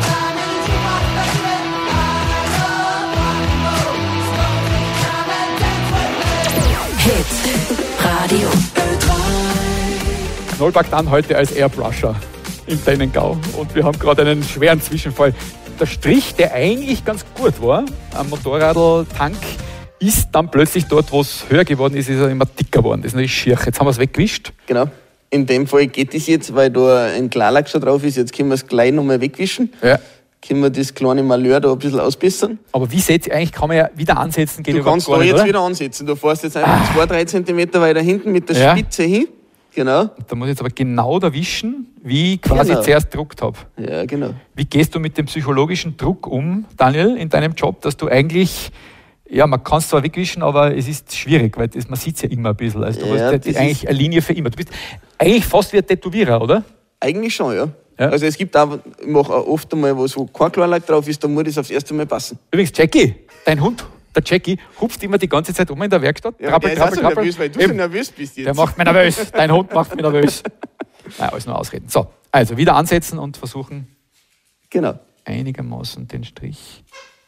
S24: Radio
S5: Knollbackt an heute als Airbrusher im Tennengau. Und wir haben gerade einen schweren Zwischenfall. Der Strich, der eigentlich ganz gut war, am Motorradl-Tank, ist dann plötzlich dort, wo es höher geworden ist, er immer dicker geworden. Das ist natürlich schier. Jetzt haben wir es weggewischt.
S11: Genau. In dem Fall geht es jetzt, weil da ein Klarlack schon drauf ist. Jetzt können wir es gleich nochmal wegwischen.
S5: Ja.
S11: Können wir das kleine Malheur da ein bisschen ausbessern.
S5: Aber wie seht ihr eigentlich, kann man ja wieder ansetzen?
S11: Du kannst da jetzt wieder ansetzen. Du fährst jetzt einfach 2-3 Zentimeter weiter hinten mit der Spitze hin. Genau.
S5: Da muss ich jetzt aber genau erwischen, wie ich quasi zuerst gedruckt habe.
S11: Ja, genau.
S5: Wie gehst du mit dem psychologischen Druck um, Daniel, in deinem Job, dass du eigentlich, ja, man kann es zwar wegwischen, aber es ist schwierig, weil man sieht es ja immer ein bisschen. Also du hast eigentlich eine Linie für immer. Du bist eigentlich fast wie ein Tätowierer, oder?
S11: Eigentlich schon, ja. Also es gibt auch, ich mache auch oft einmal, wo so kein Klarlack drauf ist, da muss das aufs erste Mal passen.
S5: Übrigens, Jackie, dein Hund, der Jackie, hupft immer die ganze Zeit in der Werkstatt.
S11: Ja, der ist auch so nervös, weil du so nervös bist jetzt.
S5: Der macht mich nervös. Dein Hund macht mich nervös. Nein, alles nur ausreden. So, also wieder ansetzen und versuchen einigermaßen den Strich.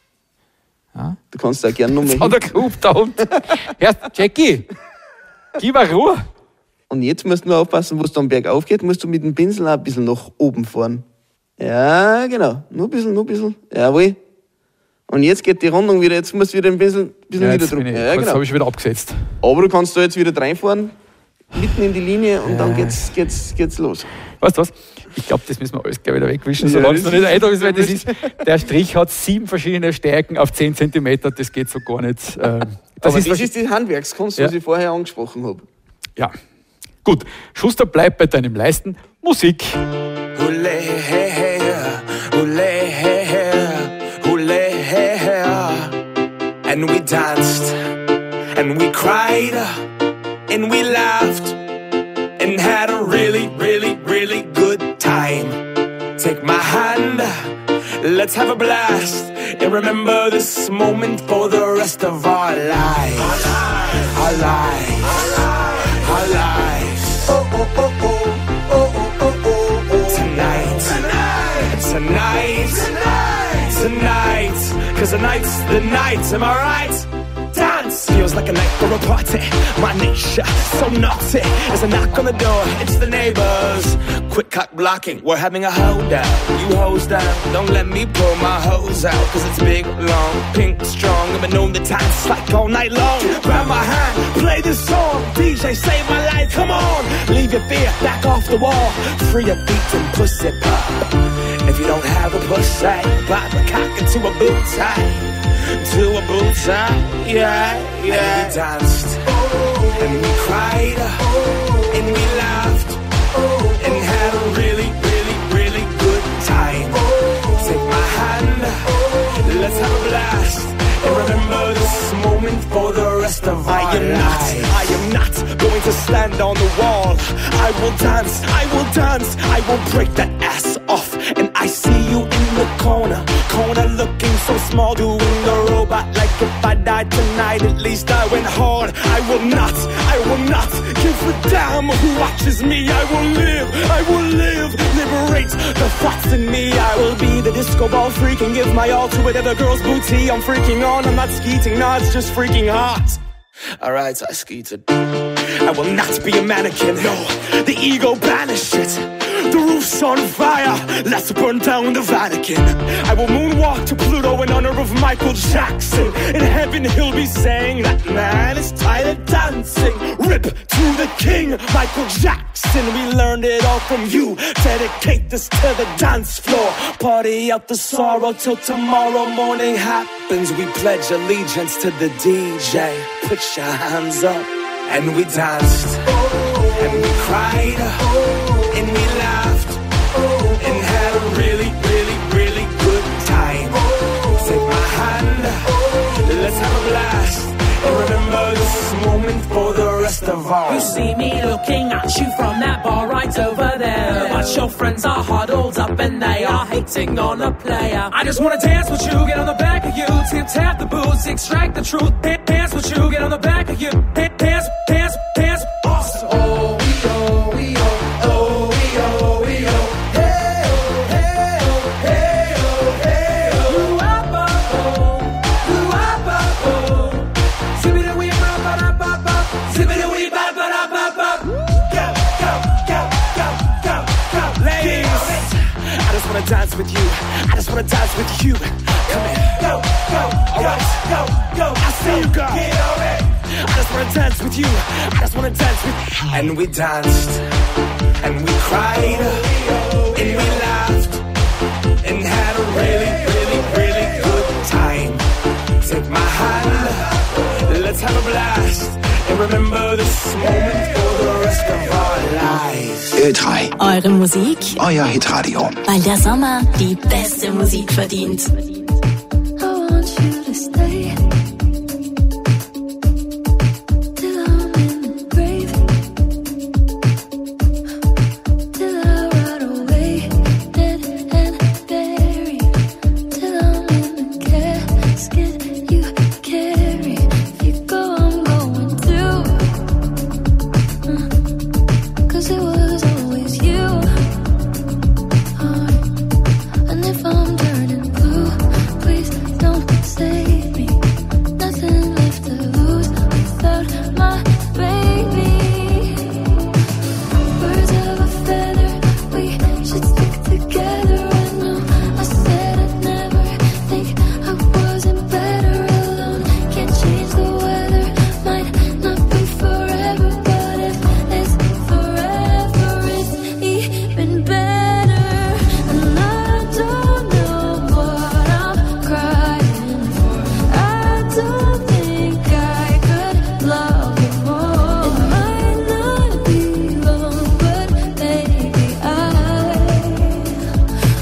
S5: Ja.
S11: Du kannst da gerne nochmal
S5: hin. Der Grub, der Hund. Hörst, Jackie, gib mir Ruhe.
S11: Und jetzt musst du nur aufpassen, wo es dann bergauf geht, musst du mit dem Pinsel auch ein bisschen nach oben fahren. Ja, genau. Nur ein bisschen. Jawohl. Und jetzt geht die Rundung wieder, jetzt musst du wieder ein bisschen wieder drücken.
S5: Ja, jetzt habe ich wieder abgesetzt.
S11: Aber du kannst da jetzt wieder reinfahren, mitten in die Linie und dann geht's los.
S5: Weißt du was? Ich glaube, das müssen wir alles gleich wieder wegwischen, solange es noch nicht eindeutig ist, weil das ist, der Strich hat 7 verschiedene Stärken auf 10 cm, das geht so gar nicht.
S11: Das ist die Handwerkskunst, was ich vorher angesprochen habe.
S5: Ja. Gut, Schuster, bleib bei deinem Leisten. Musik.
S13: Hule, he, he, hule, he, he, hule, he, he. And we danced, and we cried, and we laughed, and had a really, really, really good time. Take my hand, let's have a blast, and remember this moment for the rest of our lives. Our lives. Our lives. Oh, oh, oh, oh, oh, oh, oh, oh, oh. Tonight. Cause tonight's the night, am I right? Dance feels like a night for a party. My nature, so naughty. There's a knock on the door, it's the neighbors. Quick cock blocking, we're having a hold out. You hose down, don't let me pull my hose out. Cause it's big, long, pink, strong. I've been known the times like all night long. Grab my hand, play this song. DJ, save my life, come on. Leave your fear, back off the wall. Free your beat and pussy pop. If you don't have a pussy, pop a cock into a boot tie. To a boot tie, yeah. And we danced, and we cried, and we laughed, and had a really, really, really good time. Take my hand, let's have a blast, and remember this moment for the rest of our lives. I am not going to stand on the wall. I will dance, I will break that ass off. And I see you in the corner looking so small, doing the robot like if I died tonight, at least I went hard. I will not give a damn who watches me. I will live, liberate the thoughts in me. I will be the disco ball freak and give my all to whatever girl's booty I'm freaking on. I'm not skeeting, no, it's just freaking hot. Alright, I skeeted. I will not be a mannequin, no, the ego banished it. The roof's on fire,
S4: let's burn down the Vatican. I will moonwalk to Pluto in honor of Michael Jackson. In heaven he'll be saying, that man is tired of dancing. Rip to the king, Michael Jackson. We learned it all from you. Dedicate this to the dance floor. Party out the sorrow till tomorrow morning happens. We pledge allegiance to the DJ. Put your hands up. And we danced, and we cried, and we laughed, and had a really, really, really good time. Take my hand, let's have a blast, and remember this moment for the rest of our lives.
S7: You see me looking at you from that bar right over there, but your friends are huddled up and they are hating on a player. I just wanna dance with you, get on the back of you, tip tap the boots, extract the truth. Dance with you, get on the back of you, dance, dance, dance. Oh, we oh, we oh, oh, we oh, we oh. Hey oh, hey oh, hey oh, hey oh. Ooh-ah-ba, oh, ooh-ah-ba, oh. Zibbidi-wee-ba-ba-da-ba-ba, zibbidi-wee-ba-ba-da-ba-ba. Go, go, go, go, go, go.
S4: Ladies, I just wanna dance with you. I just wanna dance with you. Come here. Go, go, alright, go, go. I see you, girl. Get on it. I just wanna dance with you. I just wanna dance with you. And we danced, and we cried, and we laughed, and had a really, really, really good time. Take my hand, let's have a blast, and remember this moment for the rest of our lives.
S8: Ö3.
S24: Eure Musik,
S8: Euer Hitradio.
S24: weil der Sommer die beste Musik verdient.
S12: I want you to stay till I'm in the grave, till I rot away, dead and buried, till I'm in the casket you carry. If you go, I'm going too, 'cause it was always you. And if I'm turning blue, please don't save me. Nothing left to lose without my baby. Birds of a feather, we should stick together. I know I said I'd never think I wasn't better alone. Can't change the weather, might not be forever, but if it's forever, it's even better. And I don't know what I'm crying for. I don't think I could love you more. It might not be long, but maybe I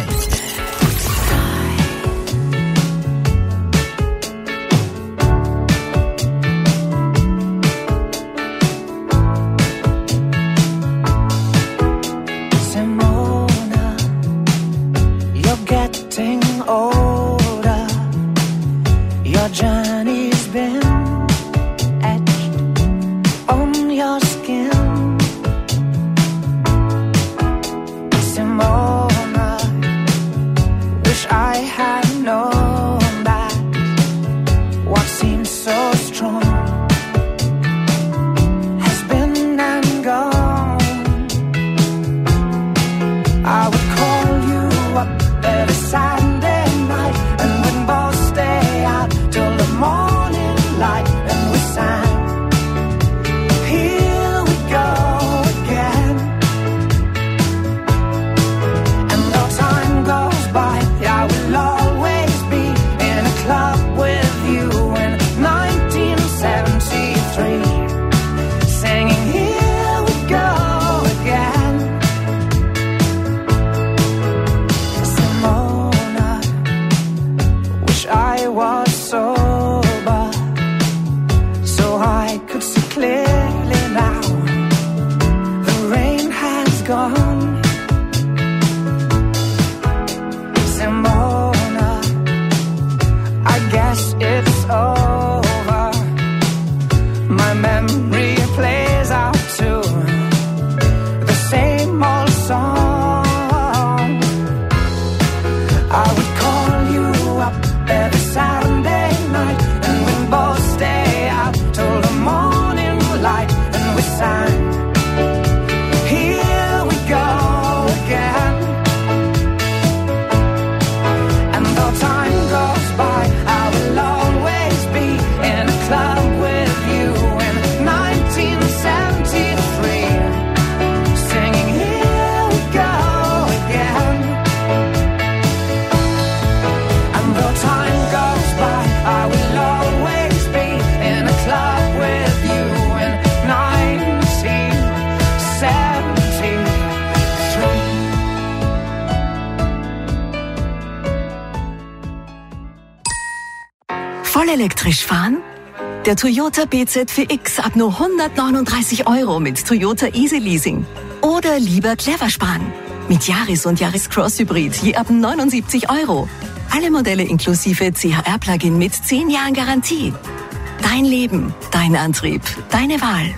S21: Vollelektrisch fahren? Der Toyota BZ4X ab nur 139 € mit Toyota Easy Leasing. Oder lieber clever sparen. Mit Yaris und Yaris Cross Hybrid je ab 79 €. Alle Modelle inklusive CHR-Plugin mit 10 Jahren Garantie. Dein Leben, dein Antrieb, deine Wahl.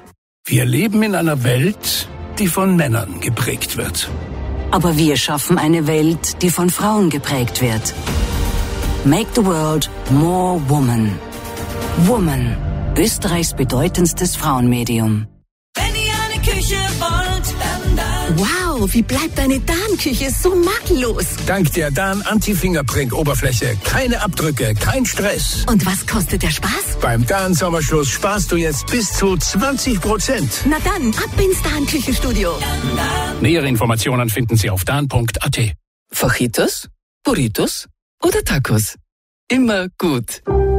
S8: Wir leben in einer Welt, die von Männern geprägt wird.
S18: Aber wir schaffen eine Welt, die von Frauen geprägt wird. Make the world more woman. Woman, Österreichs bedeutendstes Frauenmedium.
S21: Wenn ihr eine Küche wollt, dann. Wow, wie bleibt deine Dan-Küche so makellos?
S8: Dank der Dan Anti-Fingerprint-Oberfläche. Keine Abdrücke, kein Stress.
S21: Und was kostet der Spaß?
S8: Beim Dan-Sommerschluss sparst du jetzt bis zu 20%.
S21: Na dann, ab ins Dan-Küchenstudio.
S8: Nähere Informationen finden Sie auf dan.at.
S9: Fajitas, Burritos oder Tacos? Immer gut.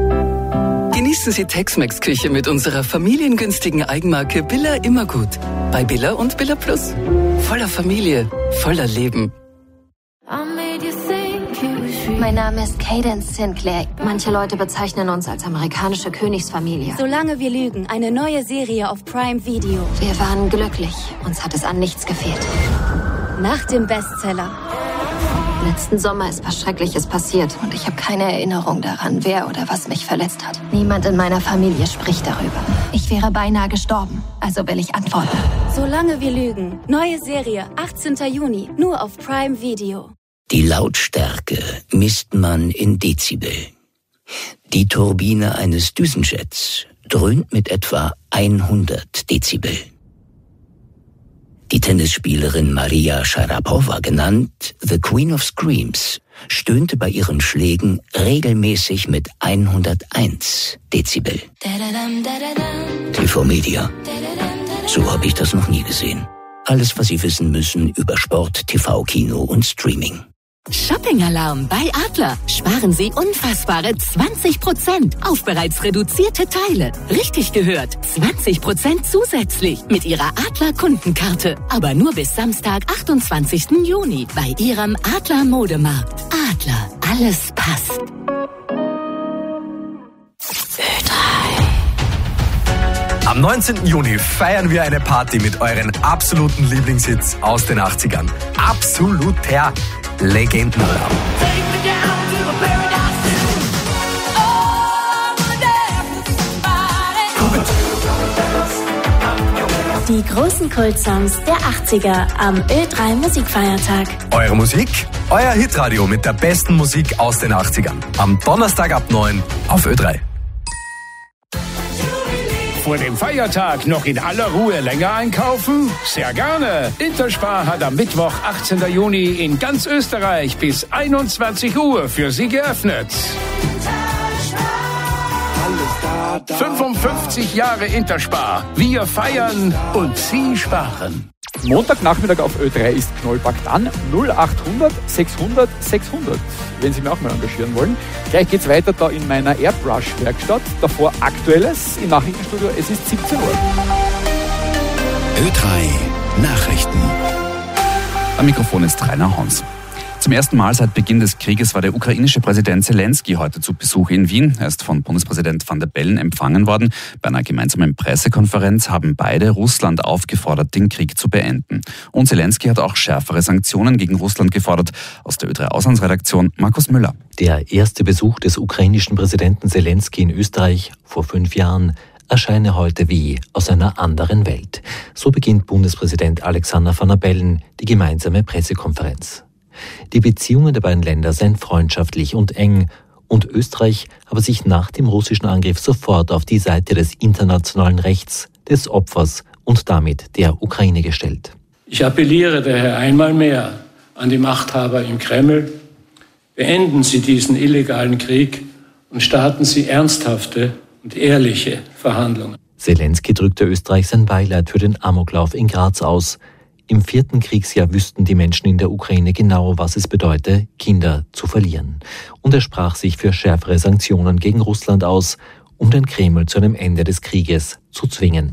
S9: Genießen Sie Tex-Mex-Küche mit unserer familiengünstigen Eigenmarke Billa Immergut. Bei Billa und Billa Plus. Voller Familie, voller Leben.
S16: Mein Name ist Cadence Sinclair. Manche Leute bezeichnen uns als amerikanische Königsfamilie.
S17: Solange wir lügen, eine neue Serie auf Prime Video.
S16: Wir waren glücklich. Uns hat es an nichts gefehlt.
S17: Nach dem Bestseller.
S16: Letzten Sommer ist was Schreckliches passiert und ich habe keine Erinnerung daran, wer oder was mich verletzt hat. Niemand in meiner Familie spricht darüber. Ich wäre beinahe gestorben, also will ich antworten.
S17: Solange wir lügen. Neue Serie, 18. Juni, nur auf Prime Video.
S25: Die Lautstärke misst man in Dezibel. Die Turbine eines Düsenjets dröhnt mit etwa 100 Dezibel. Die Tennisspielerin Maria Sharapova, genannt The Queen of Screams, stöhnte bei ihren Schlägen regelmäßig mit 101 Dezibel. TV Media. So habe ich das noch nie gesehen. Alles, was Sie wissen müssen über Sport, TV, Kino und Streaming.
S21: Shopping-Alarm bei Adler. Sparen Sie unfassbare 20% auf bereits reduzierte Teile. Richtig gehört, 20% zusätzlich mit Ihrer Adler-Kundenkarte. Aber nur bis Samstag, 28. Juni bei Ihrem Adler-Modemarkt. Adler, alles passt.
S2: Am 19. Juni feiern wir eine Party mit euren absoluten Lieblingshits aus den 80ern. Absoluter Legendenalarm.
S19: Die großen Kultsongs der 80er am Ö3 Musikfeiertag.
S2: Eure Musik, euer Hitradio mit der besten Musik aus den 80ern. Am Donnerstag ab 9 auf Ö3.
S8: Vor dem Feiertag noch in aller Ruhe länger einkaufen? Sehr gerne. Interspar hat am Mittwoch, 18. Juni in ganz Österreich bis 21 Uhr für Sie geöffnet. 55 Jahre Interspar. Wir feiern und Sie sparen.
S5: Montagnachmittag auf Ö3 ist Knollpakt an. 0800 600 600, wenn Sie mich auch mal engagieren wollen. Gleich geht's weiter da in meiner Airbrush-Werkstatt. Davor Aktuelles im Nachrichtenstudio. Es ist 17 Uhr.
S15: Ö3 Nachrichten.
S20: Am Mikrofon ist Rainer Hans. Zum ersten Mal seit Beginn des Krieges war der ukrainische Präsident Zelensky heute zu Besuch in Wien. Er ist von Bundespräsident Van der Bellen empfangen worden. Bei einer gemeinsamen Pressekonferenz haben beide Russland aufgefordert, den Krieg zu beenden. Und Zelensky hat auch schärfere Sanktionen gegen Russland gefordert. Aus der Ö3 Auslandsredaktion Markus Müller.
S22: Der erste Besuch des ukrainischen Präsidenten Zelensky in Österreich vor 5 Jahren erscheine heute wie aus einer anderen Welt. So beginnt Bundespräsident Alexander Van der Bellen die gemeinsame Pressekonferenz. Die Beziehungen der beiden Länder seien freundschaftlich und eng und Österreich habe sich nach dem russischen Angriff sofort auf die Seite des internationalen Rechts, des Opfers und damit der Ukraine gestellt.
S23: Ich appelliere daher einmal mehr an die Machthaber im Kreml, beenden Sie diesen illegalen Krieg und starten Sie ernsthafte und ehrliche Verhandlungen.
S22: Zelensky drückte Österreich sein Beileid für den Amoklauf in Graz aus. Im 4. Kriegsjahr wüssten die Menschen in der Ukraine genau, was es bedeute, Kinder zu verlieren. Und er sprach sich für schärfere Sanktionen gegen Russland aus, um den Kreml zu einem Ende des Krieges zu zwingen.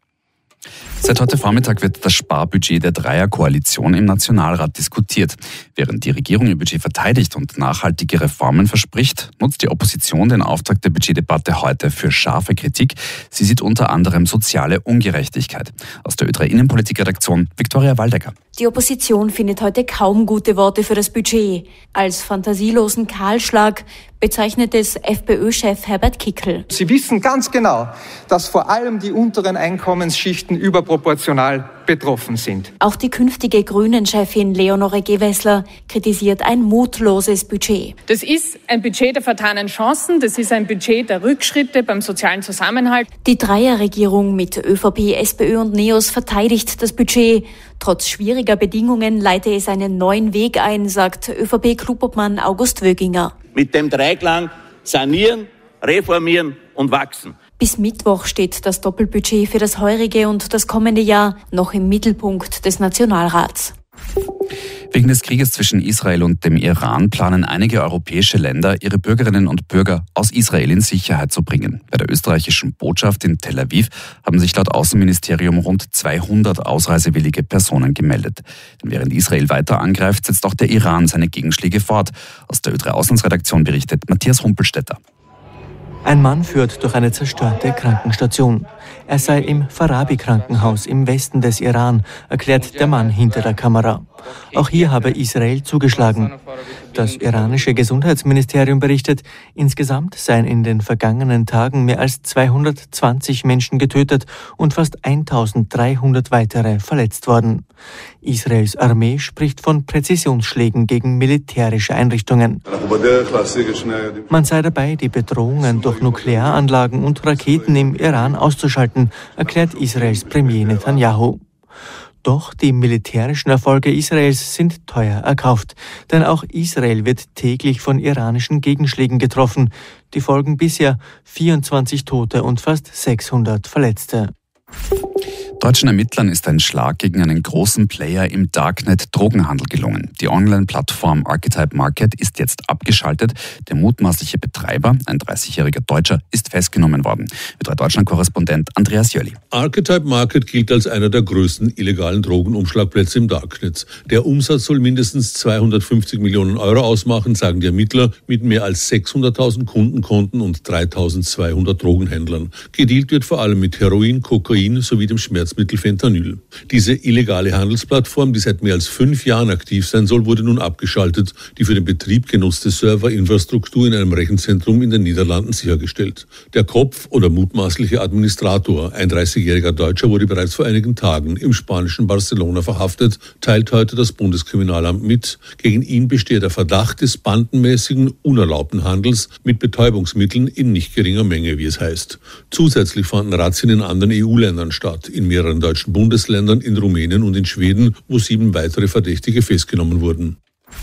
S20: Seit heute Vormittag wird das Sparbudget der Dreierkoalition im Nationalrat diskutiert. Während die Regierung ihr Budget verteidigt und nachhaltige Reformen verspricht, nutzt die Opposition den Auftakt der Budgetdebatte heute für scharfe Kritik. Sie sieht unter anderem soziale Ungerechtigkeit. Aus der Ö3 Innenpolitikredaktion Viktoria Waldecker.
S26: Die Opposition findet heute kaum gute Worte für das Budget. Als fantasielosen Kahlschlag bezeichnet es FPÖ-Chef Herbert Kickl.
S27: Sie wissen ganz genau, dass vor allem die unteren Einkommensschichten überproportional betroffen sind.
S26: Auch die künftige Grünen-Chefin Leonore Gewessler kritisiert ein mutloses Budget.
S3: Das ist ein Budget der vertanen Chancen, das ist ein Budget der Rückschritte beim sozialen Zusammenhalt.
S26: Die Dreierregierung mit ÖVP, SPÖ und NEOS verteidigt das Budget. Trotz schwieriger Bedingungen leite es einen neuen Weg ein, sagt ÖVP-Klubobmann August Wöginger.
S28: Mit dem Dreiklang sanieren, reformieren und wachsen.
S26: Bis Mittwoch steht das Doppelbudget für das heurige und das kommende Jahr noch im Mittelpunkt des Nationalrats.
S20: Wegen des Krieges zwischen Israel und dem Iran planen einige europäische Länder, ihre Bürgerinnen und Bürger aus Israel in Sicherheit zu bringen. Bei der österreichischen Botschaft in Tel Aviv haben sich laut Außenministerium rund 200 ausreisewillige Personen gemeldet. Denn während Israel weiter angreift, setzt auch der Iran seine Gegenschläge fort. Aus der Ö3 Auslandsredaktion berichtet Matthias Humpelstädter.
S29: Ein Mann führt durch eine zerstörte Krankenstation. Er sei im Farabi-Krankenhaus im Westen des Iran, erklärt der Mann hinter der Kamera. Auch hier habe Israel zugeschlagen. Das iranische Gesundheitsministerium berichtet, insgesamt seien in den vergangenen Tagen mehr als 220 Menschen getötet und fast 1300 weitere verletzt worden. Israels Armee spricht von Präzisionsschlägen gegen militärische Einrichtungen. Man sei dabei, die Bedrohungen durch Nuklearanlagen und Raketen im Iran auszuschalten, erklärt Israels Premier Netanyahu. Doch die militärischen Erfolge Israels sind teuer erkauft, denn auch Israel wird täglich von iranischen Gegenschlägen getroffen. Die folgen bisher 24 Tote und fast 600 Verletzte.
S20: Deutschen Ermittlern ist ein Schlag gegen einen großen Player im Darknet-Drogenhandel gelungen. Die Online-Plattform Archetype Market ist jetzt abgeschaltet. Der mutmaßliche Betreiber, ein 30-jähriger Deutscher, ist festgenommen worden. Mit Deutschland-Korrespondent Andreas Jöli.
S1: Archetype Market gilt als einer der größten illegalen Drogenumschlagplätze im Darknet. Der Umsatz soll mindestens 250 Millionen Euro ausmachen, sagen die Ermittler, mit mehr als 600.000 Kundenkonten und 3.200 Drogenhändlern. Gedealt wird vor allem mit Heroin, Kokain sowie dem Schmerzmittel Fentanyl. Diese illegale Handelsplattform, die seit mehr als 5 Jahren aktiv sein soll, wurde nun abgeschaltet. Die für den Betrieb genutzte Serverinfrastruktur in einem Rechenzentrum in den Niederlanden sichergestellt. Der Kopf oder mutmaßliche Administrator, ein 30-jähriger Deutscher, wurde bereits vor einigen Tagen im spanischen Barcelona verhaftet, teilt heute das Bundeskriminalamt mit. Gegen ihn besteht der Verdacht des bandenmäßigen, unerlaubten Handels mit Betäubungsmitteln in nicht geringer Menge, wie es heißt. Zusätzlich fanden Razzien in anderen EU-Ländern statt, in mehreren deutschen Bundesländern, in Rumänien und in Schweden, wo 7 weitere Verdächtige festgenommen wurden.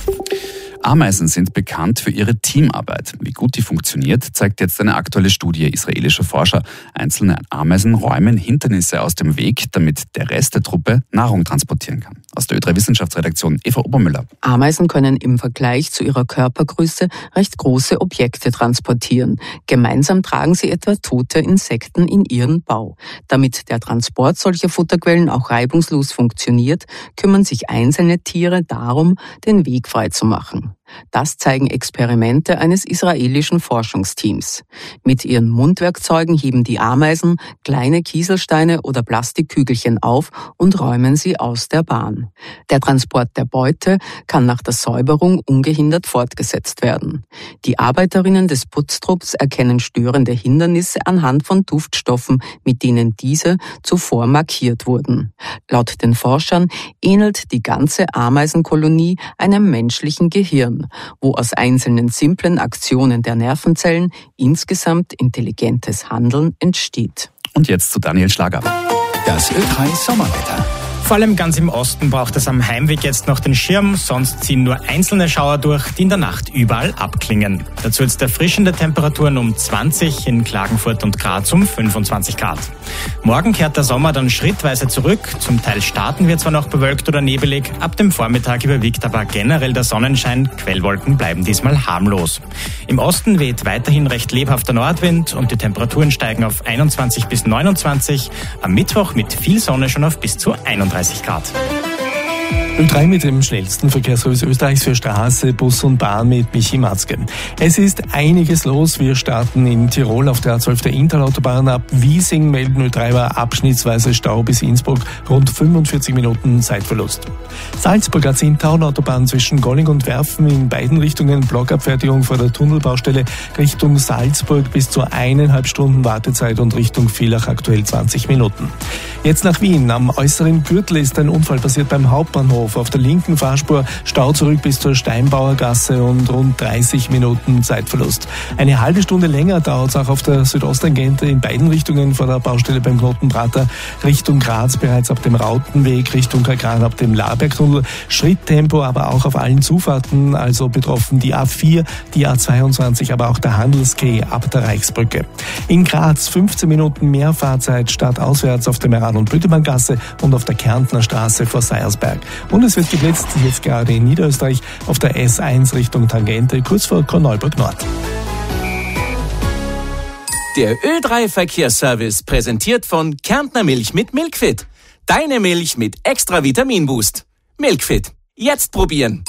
S20: Ameisen sind bekannt für ihre Teamarbeit. Wie gut die funktioniert, zeigt jetzt eine aktuelle Studie israelischer Forscher. Einzelne Ameisen räumen Hindernisse aus dem Weg, damit der Rest der Truppe Nahrung transportieren kann. Aus der Ö3 Wissenschaftsredaktion Eva Obermüller.
S4: Ameisen können im Vergleich zu ihrer Körpergröße recht große Objekte transportieren. Gemeinsam tragen sie etwa tote Insekten in ihren Bau. Damit der Transport solcher Futterquellen auch reibungslos funktioniert, kümmern sich einzelne Tiere darum, den Weg frei zu machen. Das zeigen Experimente eines israelischen Forschungsteams. Mit ihren Mundwerkzeugen heben die Ameisen kleine Kieselsteine oder Plastikkügelchen auf und räumen sie aus der Bahn. Der Transport der Beute kann nach der Säuberung ungehindert fortgesetzt werden. Die Arbeiterinnen des Putztrupps erkennen störende Hindernisse anhand von Duftstoffen, mit denen diese zuvor markiert wurden. Laut den Forschern ähnelt die ganze Ameisenkolonie einem menschlichen Gehirn, wo aus einzelnen simplen Aktionen der Nervenzellen insgesamt intelligentes Handeln entsteht.
S20: Und jetzt zu Daniel Schlager.
S6: Das Ö3 Sommerwetter.
S7: Vor allem ganz im Osten braucht es am Heimweg jetzt noch den Schirm, sonst ziehen nur einzelne Schauer durch, die in der Nacht überall abklingen. Dazu jetzt erfrischende Temperaturen um 20, in Klagenfurt und Graz um 25 Grad. Morgen kehrt der Sommer dann schrittweise zurück. Zum Teil starten wir zwar noch bewölkt oder nebelig, ab dem Vormittag überwiegt aber generell der Sonnenschein. Quellwolken bleiben diesmal harmlos. Im Osten weht weiterhin recht lebhafter Nordwind und die Temperaturen steigen auf 21 bis 29. Am Mittwoch mit viel Sonne schon auf bis zu 31 Grad.
S10: Ö3 mit dem schnellsten Verkehrsservice Österreichs für Straße, Bus und Bahn mit Michi Matzke. Es ist einiges los. Wir starten in Tirol auf der A12 der Interautobahn ab Wiesing. Melden Ö3 war abschnittsweise Stau bis Innsbruck, rund 45 Minuten Zeitverlust. Salzburg A10-Autobahn zwischen Golling und Werfen in beiden Richtungen, Blockabfertigung vor der Tunnelbaustelle Richtung Salzburg bis zu 1,5 Stunden Wartezeit und Richtung Villach aktuell 20 Minuten. Jetzt nach Wien. Am äußeren Gürtel ist ein Unfall passiert beim Hauptbahnhof. Auf der linken Fahrspur Stau zurück bis zur Steinbauergasse und rund 30 Minuten Zeitverlust. Eine halbe Stunde länger dauert es auch auf der Südosttangente in beiden Richtungen vor der Baustelle beim Knotenprater Richtung Graz bereits ab dem Rautenweg, Richtung Kagran ab dem Labergtunnel. Schritttempo aber auch auf allen Zufahrten, also betroffen die A4, die A22, aber auch der Handelsquai ab der Reichsbrücke. In Graz 15 Minuten mehr Fahrzeit statt auswärts auf der Meran- und Bötemanngasse und auf der Kärntner Straße vor Seiersberg. Und es wird geblitzt, jetzt gerade in Niederösterreich auf der S1 Richtung Tangente, kurz vor Korneuburg Nord.
S11: Der Ö3-Verkehrsservice präsentiert von Kärntner Milch mit Milkfit. Deine Milch mit extra Vitaminboost. Milkfit. Jetzt probieren.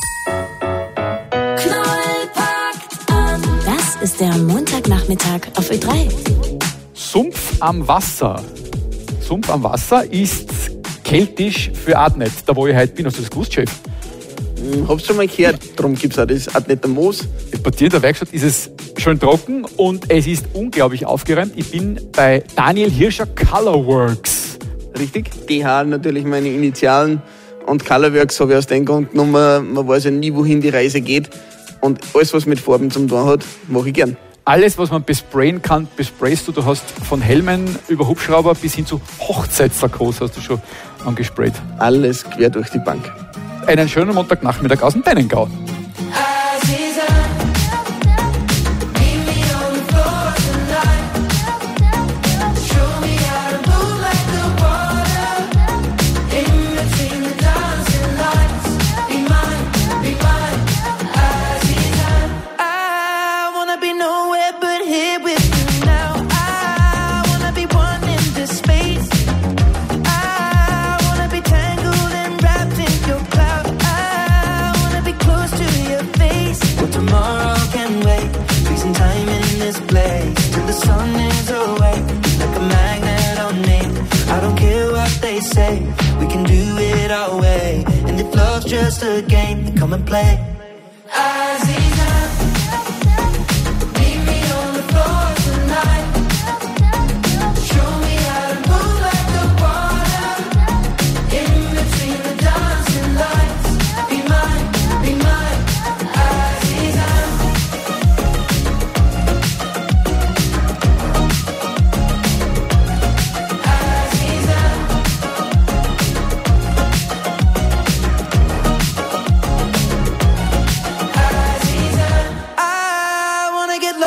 S19: Das ist der Montagnachmittag auf Ö3.
S5: Sumpf am Wasser. Sumpf am Wasser ist keltisch für Adnet, da wo ich heute bin. Hast du das gewusst, Chef?
S13: Hab's schon mal gehört, darum gibt es auch das Adneter Moos.
S5: Bei dir in der Werkstatt ist es schön trocken und es ist unglaublich aufgeräumt. Ich bin bei Daniel Hirscher Colorworks.
S13: Richtig, DH natürlich meine Initialen und Colorworks habe ich aus dem Grund genommen, man weiß ja nie, wohin die Reise geht und alles, was mit Farben zu tun hat, mache ich gern.
S5: Alles, was man besprayen kann, besprayst du. Du hast von Helmen über Hubschrauber bis hin zu Hochzeitssarkos hast du schon angesprayt.
S13: Alles quer durch die Bank.
S5: Einen schönen Montagnachmittag aus dem Dennengau.
S9: just a game, come and play.